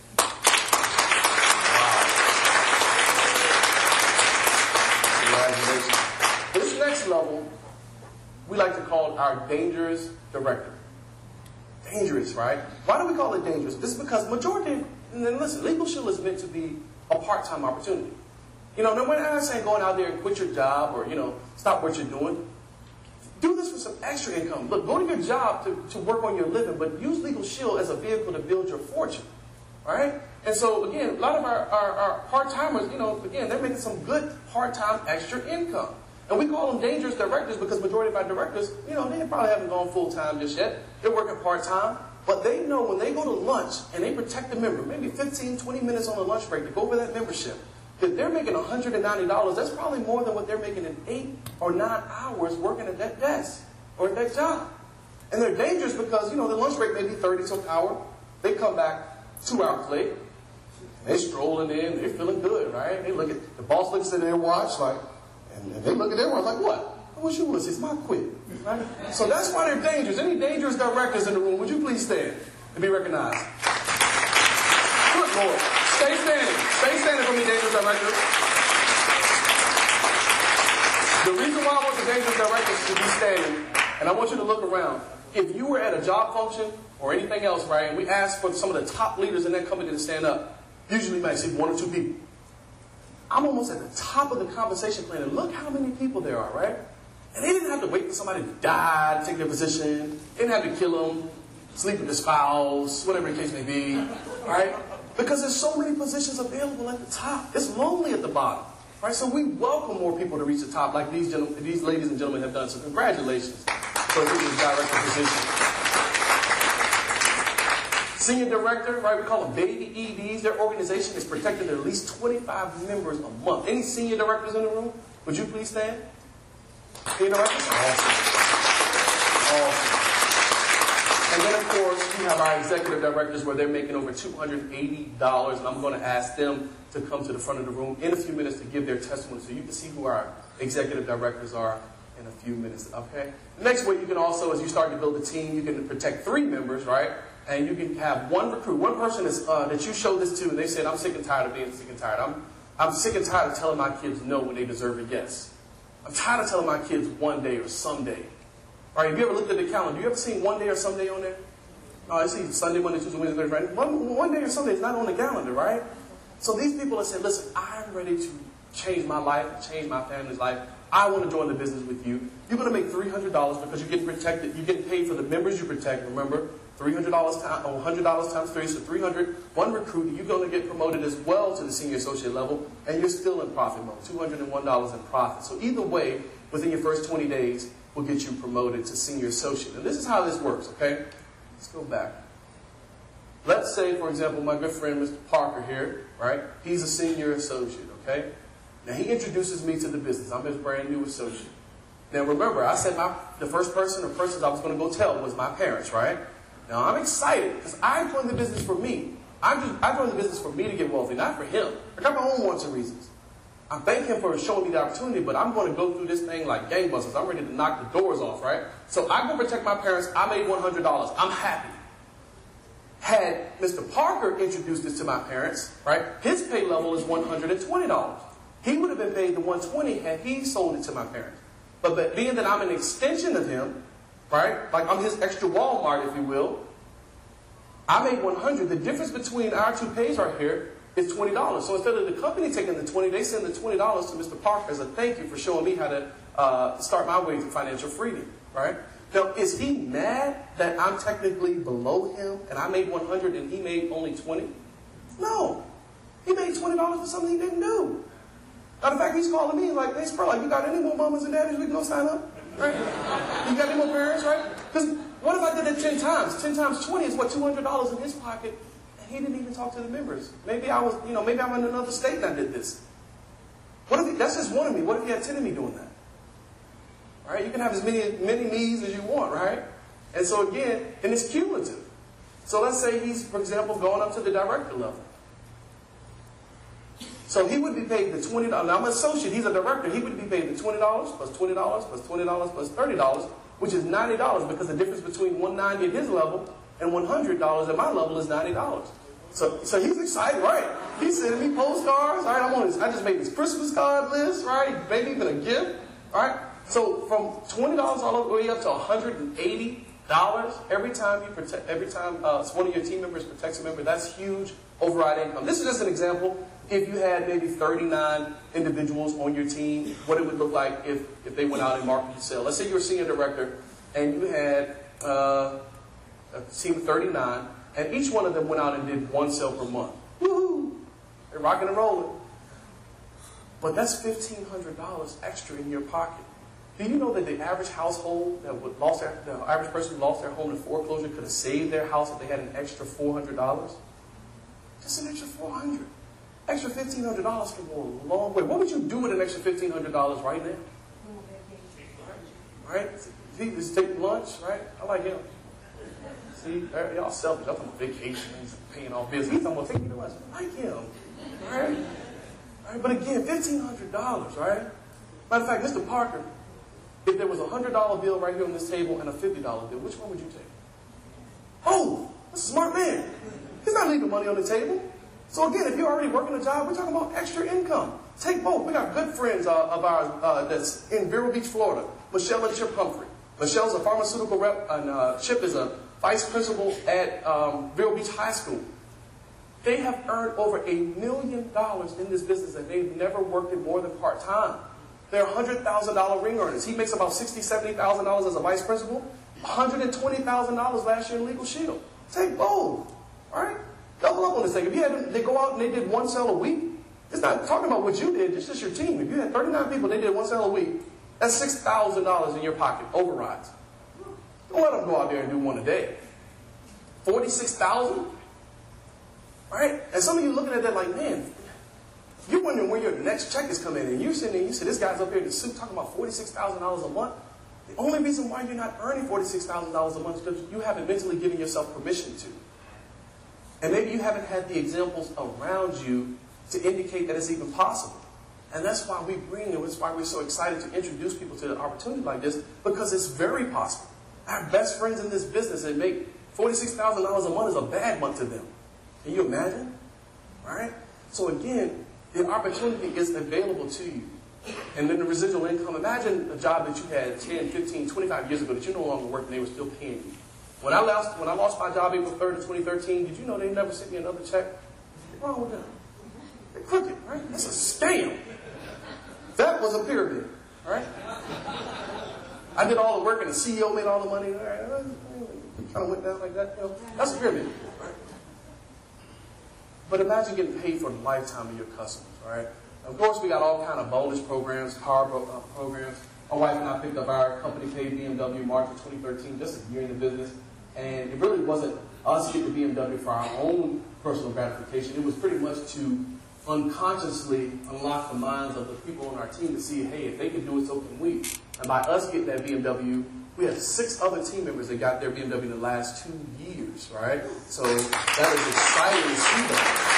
This next level, we like to call our dangerous director. Dangerous, right? Why do we call it dangerous? This is because majority, and then listen, Legal Shield is meant to be a part-time opportunity. You know, no, we're not saying going out there and quit your job or, you know, stop what you're doing. Do this for some extra income. Look, go to your job to, to work on your living, but use Legal Shield as a vehicle to build your fortune. All right? And so, again, a lot of our, our, our part-timers, you know, again, they're making some good part-time extra income. And we call them dangerous directors because majority of our directors, you know, they probably haven't gone full-time just yet. They're working part-time. But they know when they go to lunch and they protect the member, maybe fifteen, twenty minutes on the lunch break to go over that membership, if they're making one hundred ninety dollars, that's probably more than what they're making in eight or nine hours working at that desk or at that job. And they're dangerous because, you know, the lunch break may be thirty to an hour. They come back two hours late. They're strolling in. They're feeling good, right? They look at, the boss looks at their watch like, and they look at their watch like, what? I wish you would. It's my quit. Right? So that's why they're dangerous. Any dangerous directors in the room, would you please stand and be recognized? Good Lord. Stay standing. Stay standing for me, Dangerous Director. The reason why I want the Dangerous Directors to be standing, and I want you to look around. If you were at a job function or anything else, right, and we asked for some of the top leaders in that company to stand up, usually you might see one or two people. I'm almost at the top of the compensation plan, and look how many people there are, right? And they didn't have to wait for somebody to die to take their position. They didn't have to kill them, sleep with their spouse, whatever the case may be, right? Because there's so many positions available at the top. It's lonely at the bottom, right? So we welcome more people to reach the top like these, gentlemen, these ladies and gentlemen have done. So congratulations for this director position. Senior director, right, we call them baby E Ds. Their organization is protecting at least twenty-five members a month. Any senior directors in the room? Would you please stand? Senior directors? Awesome. Awesome. And then, of course, we have our executive directors where they're making over two hundred eighty dollars. And I'm going to ask them to come to the front of the room in a few minutes to give their testimony so you can see who our executive directors are in a few minutes, okay? The next way you can also, as you start to build a team, you can protect three members, right? And you can have one recruit, one person is, uh, that you show this to, and they said, I'm sick and tired of being sick and tired. I'm, I'm sick and tired of telling my kids no when they deserve a yes. I'm tired of telling my kids one day or someday. All right, have you ever looked at the calendar? Have you ever seen one day or someday on there? Oh, I see Sunday, Monday, Tuesday, Wednesday, Thursday, right? One, one day or someday is not on the calendar, right? So these people have said, listen, I'm ready to change my life, change my family's life. I want to join the business with you. You're going to make three hundred dollars because you're getting protected. You're getting paid for the members you protect, remember? three hundred dollars times, or one hundred dollars times three, so three hundred dollars. One recruit, you're going to get promoted as well to the senior associate level, and you're still in profit mode, two hundred one dollars in profit. So either way, within your first twenty days, we'll get you promoted to senior associate. And this is how this works, okay? Let's go back. Let's say, for example, my good friend, Mister Parker here, right? He's a senior associate, okay? Now, he introduces me to the business. I'm his brand new associate. Now, remember, I said my, the first person or persons I was going to go tell was my parents, right? Now, I'm excited because I joined the business for me. I, just, I joined the business for me to get wealthy, not for him. I got my own wants and reasons. I thank him for showing me the opportunity, but I'm going to go through this thing like gangbusters. I'm ready to knock the doors off, right? So I go protect my parents. I made one hundred dollars. I'm happy. Had Mister Parker introduced this to my parents, right, his pay level is one hundred twenty dollars. He would have been paid the one hundred twenty dollars had he sold it to my parents. But, but being that I'm an extension of him, right, like I'm his extra Walmart, if you will, I made one hundred dollars. The difference between our two pays right here is twenty dollars. So instead of the company taking the twenty dollars, they send the twenty dollars to Mister Parker as a thank you for showing me how to uh, start my way to financial freedom, right? Now, is he mad that I'm technically below him and I made one hundred dollars and he made only twenty dollars? No. He made twenty dollars for something he didn't do. Matter of fact, he's calling me like, hey, Spur, like, you got any more mamas and daddies we can go sign up? Right? You got any more parents, right? Because what if I did it ten times? ten times twenty is what, two hundred dollars in his pocket, and he didn't even talk to the members. Maybe I was, you know, maybe I'm in another state and I did this. What if he, that's just one of me. What if he had ten of me doing that? Right? You can have as many, many me's as you want, right? And so again, and it's cumulative. So let's say he's, for example, going up to the director level. So he would be paid the twenty dollars. Now, I'm an associate. He's a director. He would be paid the twenty dollars plus twenty dollars plus twenty dollars plus thirty dollars, which is ninety dollars because the difference between one hundred ninety dollars at his level and one hundred dollars at my level is ninety dollars. So, so he's excited, right? He's sending me postcards, right? I'm on his, I just made his Christmas card list, right? Maybe even a gift, right? So from twenty dollars all the way up to one hundred eighty dollars every time you protect, every time uh, one of your team members protects a member, that's huge override income. This is just an example. If you had maybe thirty-nine individuals on your team, what it would look like if, if they went out and marketed to sell. Let's say you're a senior director and you had uh, a team of thirty-nine, and each one of them went out and did one sale per month. Woohoo! They're rocking and rolling. But that's fifteen hundred dollars extra in your pocket. Do you know that the average household that would lost their, the average person who lost their home to foreclosure could have saved their house if they had an extra four hundred dollars? Just an extra four hundred dollars. Extra fifteen hundred dollars can go a long way. What would you do with an extra fifteen hundred dollars right now? Right? See, just take lunch, right? I like him. See, y'all selfish. I'm talking about vacations, paying off bills. He's talking about taking me to lunch. I like him. Right? Right? But again, fifteen hundred dollars, right? Matter of fact, Mister Parker, if there was a one hundred dollar bill right here on this table and a fifty dollar bill, which one would you take? Oh, that's a smart man. He's not leaving money on the table. So again, if you're already working a job, we're talking about extra income. Take both. We got good friends uh, of ours uh, that's in Vero Beach, Florida. Michelle and Chip Humphrey. Michelle's a pharmaceutical rep, and uh, Chip is a vice principal at um, Vero Beach High School. They have earned over a million dollars in this business, and they've never worked it more than part-time. They're one hundred thousand dollar ring earners. He makes about sixty thousand dollars, seventy thousand dollars as a vice principal. one hundred twenty thousand dollars last year in Legal Shield. Take both. All right? Double up on this thing. If you had, they go out and they did one sale a week, it's not talking about what you did, it's just your team. If you had thirty-nine people, they did one sale a week, that's six thousand dollars in your pocket, overrides. Don't let them go out there and do one a day. forty-six thousand dollars? Right? And some of you looking at that like, man, you're wondering where your next check is coming in. And you're sitting there, you see this guy's up here in the suit talking about forty-six thousand dollars a month. The only reason why you're not earning forty-six thousand dollars a month is because you haven't mentally given yourself permission to. And maybe you haven't had the examples around you to indicate that it's even possible. And that's why we bring it, that's why we're so excited to introduce people to an opportunity like this, because it's very possible. Our best friends in this business that make forty-six thousand dollars a month is a bad month to them. Can you imagine? All right? So again, the opportunity is available to you. And then the residual income, imagine a job that you had ten, fifteen, twenty-five years ago that you no longer work and they were still paying you. When I lost, when I lost my job April third of twenty thirteen, did you know they never sent me another check? What's wrong with them? They're crooked, right? That's a scam. That was a pyramid, all right? I did all the work and the C E O made all the money. All right, kind of went down like that. You know, that's a pyramid, right? But imagine getting paid for the lifetime of your customers, all right? Of course, we got all kind of bonus programs, car uh, programs. My wife and I picked up our company paid B M W March of twenty thirteen, just a year in the business. And it really wasn't us getting the B M W for our own personal gratification. It was pretty much to unconsciously unlock the minds of the people on our team to see, hey, if they can do it, so can we. And by us getting that B M W, we had six other team members that got their B M W in the last two years, right? So that is exciting to see that.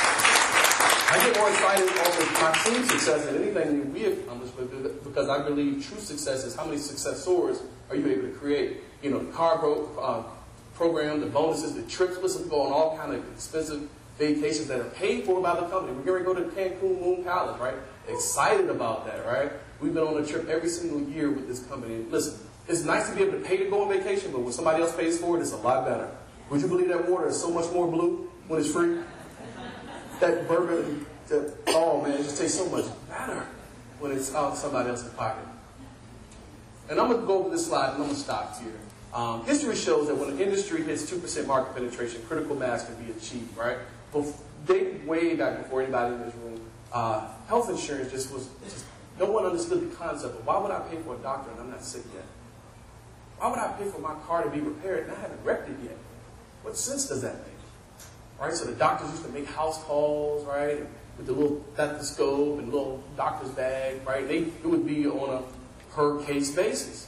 I get more excited over my team's success than anything that we have accomplished, because I believe true success is how many successors are you able to create. You know, the car pro, uh, program, the bonuses, the trips. Listen, we go on all kind of expensive vacations that are paid for by the company. We're going to go to Cancun Moon Palace, right? Excited about that, right? We've been on a trip every single year with this company. And listen, it's nice to be able to pay to go on vacation, but when somebody else pays for it, it's a lot better. Would you believe that water is so much more blue when it's free? That burger, that, oh man, it just tastes so much better when it's out of somebody else's pocket. And I'm going to go over this slide and I'm going to stop here. Um, history shows that when an industry hits two percent market penetration, critical mass can be achieved, right? But they, way back before anybody in this room, uh, health insurance just was, just, no one understood the concept of why would I pay for a doctor and I'm not sick yet? Why would I pay for my car to be repaired and I haven't wrecked it yet? What sense does that make? Right? So the doctors used to make house calls, right? With the little stethoscope and little doctor's bag, right? They, it would be on a per case basis.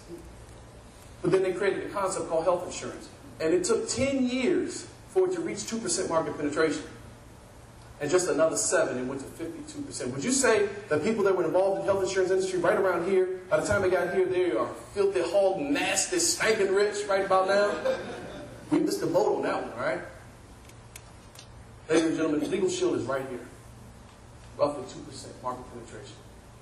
But then they created a concept called health insurance. And it took ten years for it to reach two percent market penetration. And just another seven, it went to fifty-two percent. Would you say that people that were involved in the health insurance industry right around here, by the time they got here, they are filthy, hog, nasty, stinking rich right about now? We missed the boat on that one, all right? Ladies and gentlemen, Legal Shield is right here. Roughly two percent market penetration.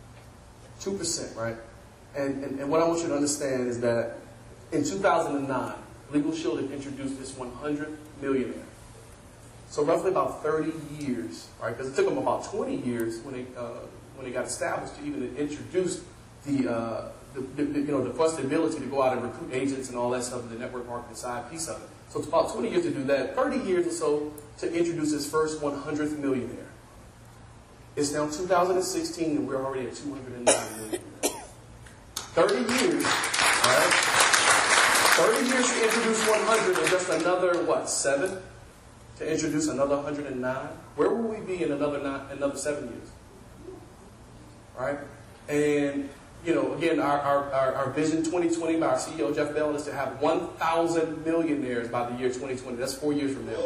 two percent, right? And, and, and what I want you to understand is that in two thousand nine, Legal Shield had introduced this one hundred millionaire. So roughly about thirty years, right? Because it took them about twenty years when they, uh, when they got established to even introduce the, uh, the, the, you know, the first ability to go out and recruit agents and all that stuff, the network marketing side piece of it. So it's about twenty years to do that, thirty years or so to introduce his first one hundredth millionaire. It's now two thousand sixteen and we're already at two hundred nine million. thirty years, right? thirty years to introduce one hundred and just another, what, seven? To introduce another one hundred nine? Where will we be in another nine, another seven years? Right? And, you know, again, our, our, our, our vision twenty twenty by our C E O, Jeff Bell, is to have one thousand millionaires by the year twenty twenty. That's four years from now.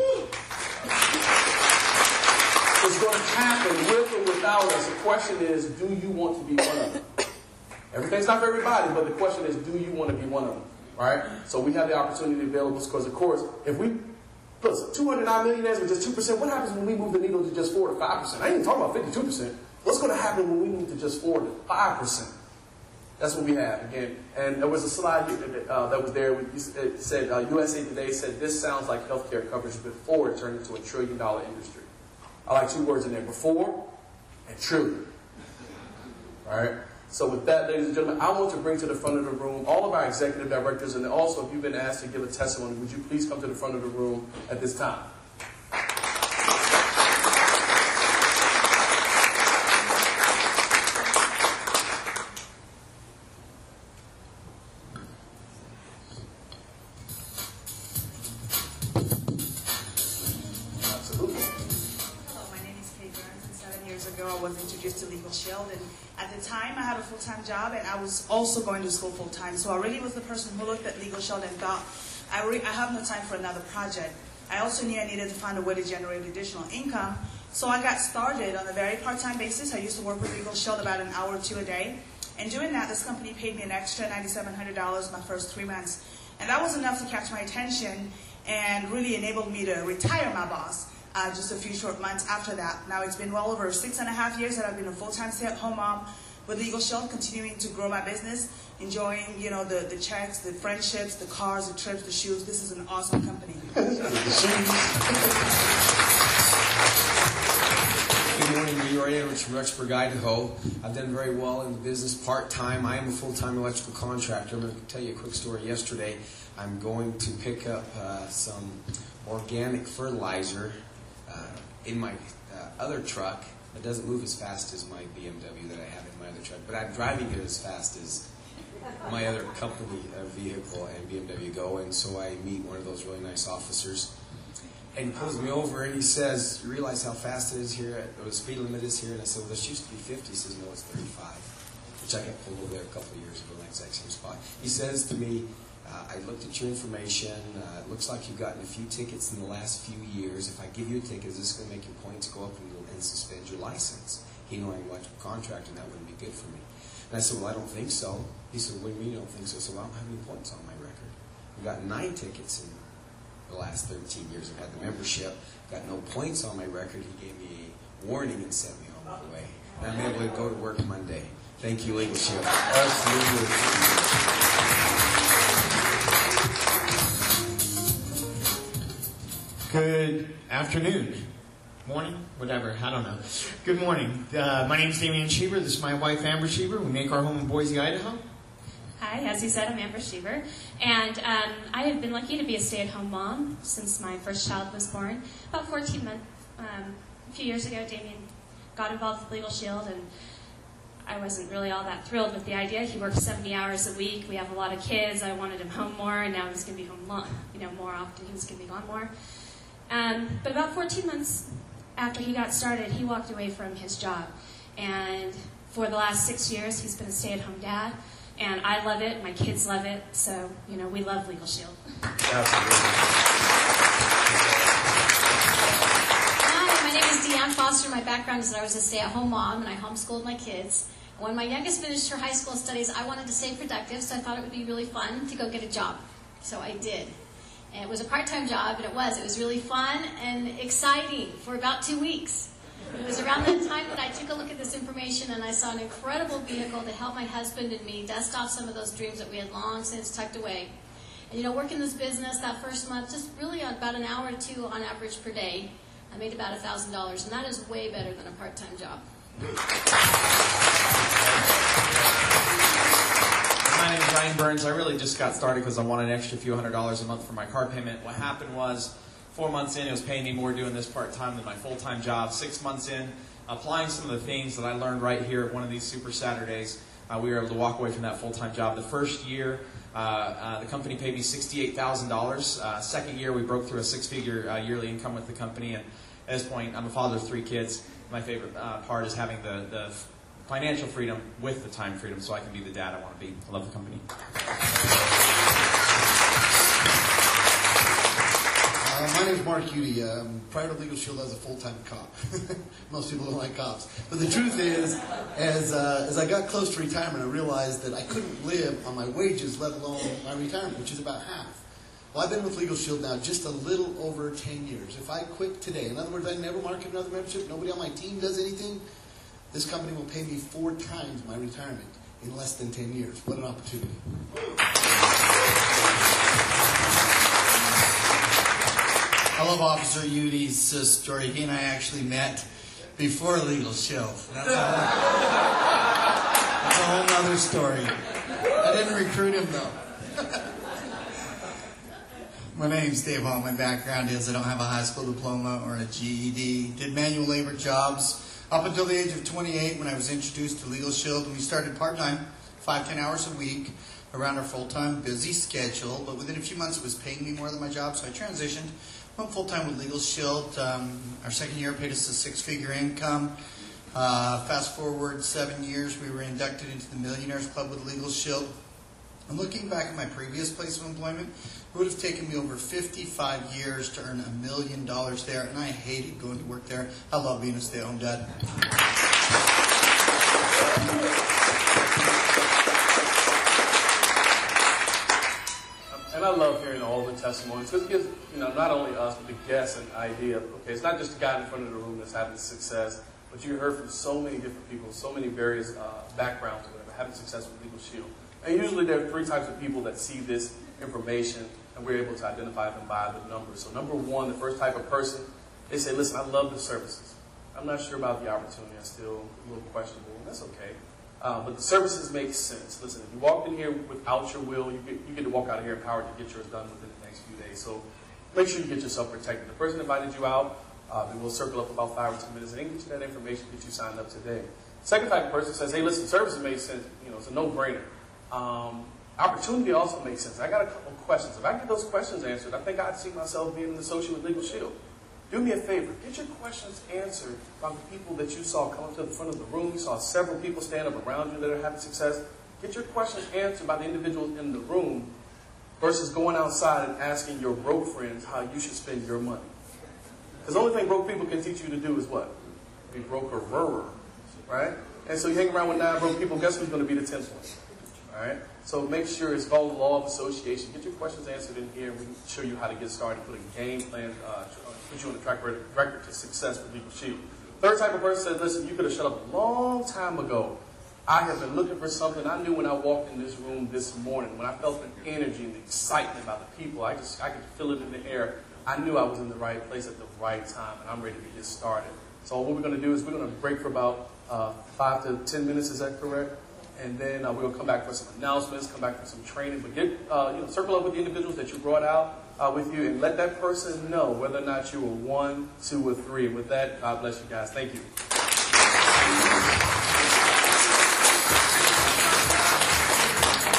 It's going to happen with or without us. The question is, do you want to be one of them? Everything's not for everybody, but the question is, do you want to be one of them? Right? So we have the opportunity available because, of course, if we Plus, two hundred nine millionaires with just two percent. What happens when we move the needle to just four to five percent? I ain't even talking about fifty-two percent. What's going to happen when we move to just four to five percent? That's what we have, again. And there was a slide uh, that was there. It said, uh, U S A Today said, this sounds like healthcare coverage before it turned into a trillion dollar industry. I like two words in there, before and trillion. All right? So with that, ladies and gentlemen, I want to bring to the front of the room all of our executive directors, and also if you've been asked to give a testimony, would you please come to the front of the room at this time? Shield, and at the time I had a full-time job and I was also going to school full-time, so I really was the person who looked at Legal Shield and thought, I, re I have no time for another project. I also knew I needed to find a way to generate additional income, so I got started on a very part-time basis. I used to work with Legal Shield about an hour or two a day, and doing that, this company paid me an extra nine thousand seven hundred dollars my first three months, and that was enough to catch my attention and really enabled me to retire my boss. Uh, just a few short months after that. Now it's been well over six and a half years that I've been a full-time stay-at-home mom with Legal Shield, continuing to grow my business, enjoying, you know, the, the checks, the friendships, the cars, the trips, the shoes. This is an awesome company. Good morning, New York. I'm from Rexburg, Idaho. I've done very well in the business part-time. I am a full-time electrical contractor. I'm going to tell you a quick story. Yesterday, I'm going to pick up uh, some organic fertilizer Uh, in my uh, other truck. It doesn't move as fast as my B M W that I have in my other truck, but I'm driving it as fast as my other company uh, vehicle and B M W go, and so I meet one of those really nice officers, and he pulls me over and he says, you realize how fast it is here, at, or the speed limit is here? And I said, well, this used to be fifty. He says, no, it's thirty-five, which I got pulled over there a couple of years ago in that exact same spot. He says to me, Uh, I looked at your information. Uh, it looks like you've gotten a few tickets in the last few years. If I give you a ticket, is this going to make your points go up and, and suspend your license? He knowing I'm an electrical contractor, and that wouldn't be good for me. And I said, well, I don't think so. He said, what do you mean you don't think so? I said, well, I don't have any points on my record. I've got nine tickets in the last thirteen years. I've had the membership, got no points on my record. He gave me a warning and sent me on my way. And I'm able to go to work Monday. Thank you, Legal Shield. Absolutely. Good afternoon, morning, whatever, I don't know. Good morning. Uh, my name is Damian Schieber. This is my wife, Amber Schieber. We make our home in Boise, Idaho. Hi, as you said, I'm Amber Schieber. And um, I have been lucky to be a stay-at-home mom since my first child was born. About fourteen months, um, a few years ago, Damian got involved with Legal Shield, and I wasn't really all that thrilled with the idea. He works seventy hours a week. We have a lot of kids. I wanted him home more, and now he's going to be home long, you know, more often. He was going to be gone more. Um, but about fourteen months after he got started, he walked away from his job. And for the last six years, he's been a stay-at-home dad. And I love it. My kids love it. So, you know, we love Legal Shield. Absolutely. Hi, my name is Deanne Foster. My background is that I was a stay-at-home mom, and I homeschooled my kids. When my youngest finished her high school studies, I wanted to stay productive, so I thought it would be really fun to go get a job. So I did. And it was a part-time job, and it was. It was really fun and exciting for about two weeks. It was around that time that I took a look at this information, and I saw an incredible vehicle to help my husband and me dust off some of those dreams that we had long since tucked away. And, you know, working this business that first month, just really about an hour or two on average per day, I made about one thousand dollars, and that is way better than a part-time job. My name is Ryan Burns. I really just got started because I wanted an extra few hundred dollars a month for my car payment. What happened was, four months in, it was paying me more doing this part-time than my full-time job. Six months in, applying some of the things that I learned right here at one of these Super Saturdays, uh, we were able to walk away from that full-time job. The first year, uh, uh, the company paid me sixty-eight thousand dollars. Uh, second year, we broke through a six-figure uh, yearly income with the company. And at this point, I'm a father of three kids. My favorite uh, part is having the, the financial freedom with the time freedom so I can be the dad I want to be. I love the company. Uh, my name is Mark Hudi. Um, prior to Legal Shield, I was a full-time cop. Most people don't like cops. But the truth is, as, uh, as I got close to retirement, I realized that I couldn't live on my wages, let alone my retirement, which is about half. Well, I've been with Legal Shield now just a little over ten years. If I quit today, in other words, I never market another membership, nobody on my team does anything, this company will pay me four times my retirement in less than ten years. What an opportunity. I love Officer Udi's uh, story. He and I actually met before Legal Shield. That's a whole, that's a whole other story. I didn't recruit him, though. My name's Dave Hall. My background is I don't have a high school diploma or a G E D. Did manual labor jobs up until the age of twenty-eight when I was introduced to Legal Shield. And we started part-time, five, ten hours a week, around our full-time busy schedule. But within a few months, it was paying me more than my job, so I transitioned. Went full-time with Legal Shield. Um, our second year paid us a six-figure income. Uh, fast forward seven years, we were inducted into the Millionaires Club with Legal Shield. And looking back at my previous place of employment, it would have taken me over fifty-five years to earn a million dollars there, and I hated going to work there. I love being a stay-at-home dad. And I love hearing all the testimonies. This gives, you know, not only us, but the guests an idea of, okay, it's not just the guy in front of the room that's having success, but you heard from so many different people, so many various uh, backgrounds, whatever, having success with Legal Shield. And usually there are three types of people that see this information, and we're able to identify them by the numbers. So number one, the first type of person, they say, listen, I love the services. I'm not sure about the opportunity. I'm still a little questionable, and that's okay. Uh, but the services make sense. Listen, if you walked in here without your will, you get, you get to walk out of here empowered to get yours done within the next few days. So make sure you get yourself protected. The person invited you out, uh, we will circle up about five or ten minutes and then get you that information, get you signed up today. Second type of person says, hey, listen, services make sense. You know, it's a no-brainer. Um, opportunity also makes sense. I got a couple of questions. If I get those questions answered, I think I'd see myself being an associate with Legal Shield. Do me a favor. Get your questions answered by the people that you saw come up to the front of the room. You saw several people stand up around you that are having success. Get your questions answered by the individuals in the room versus going outside and asking your broke friends how you should spend your money. Because the only thing broke people can teach you to do is what? Be broke-er, right? And so you hang around with nine broke people, guess who's going to be the tenth one? All right? So make sure it's called the law of association. Get your questions answered in here. We can show you how to get started, put a game plan, uh, put you on the track record to success with Legal Shield. Third type of person says, listen, you could have shut up a long time ago. I have been looking for something. I knew when I walked in this room this morning, when I felt the energy and the excitement about the people, I just I could feel it in the air. I knew I was in the right place at the right time, and I'm ready to get started. So what we're going to do is we're going to break for about uh, five to ten minutes. Is that correct? And then uh, we're going to come back for some announcements, come back for some training. But get uh, you know, circle up with the individuals that you brought out uh, with you, and let that person know whether or not you were one, two, or three. And with that, God bless you guys. Thank you.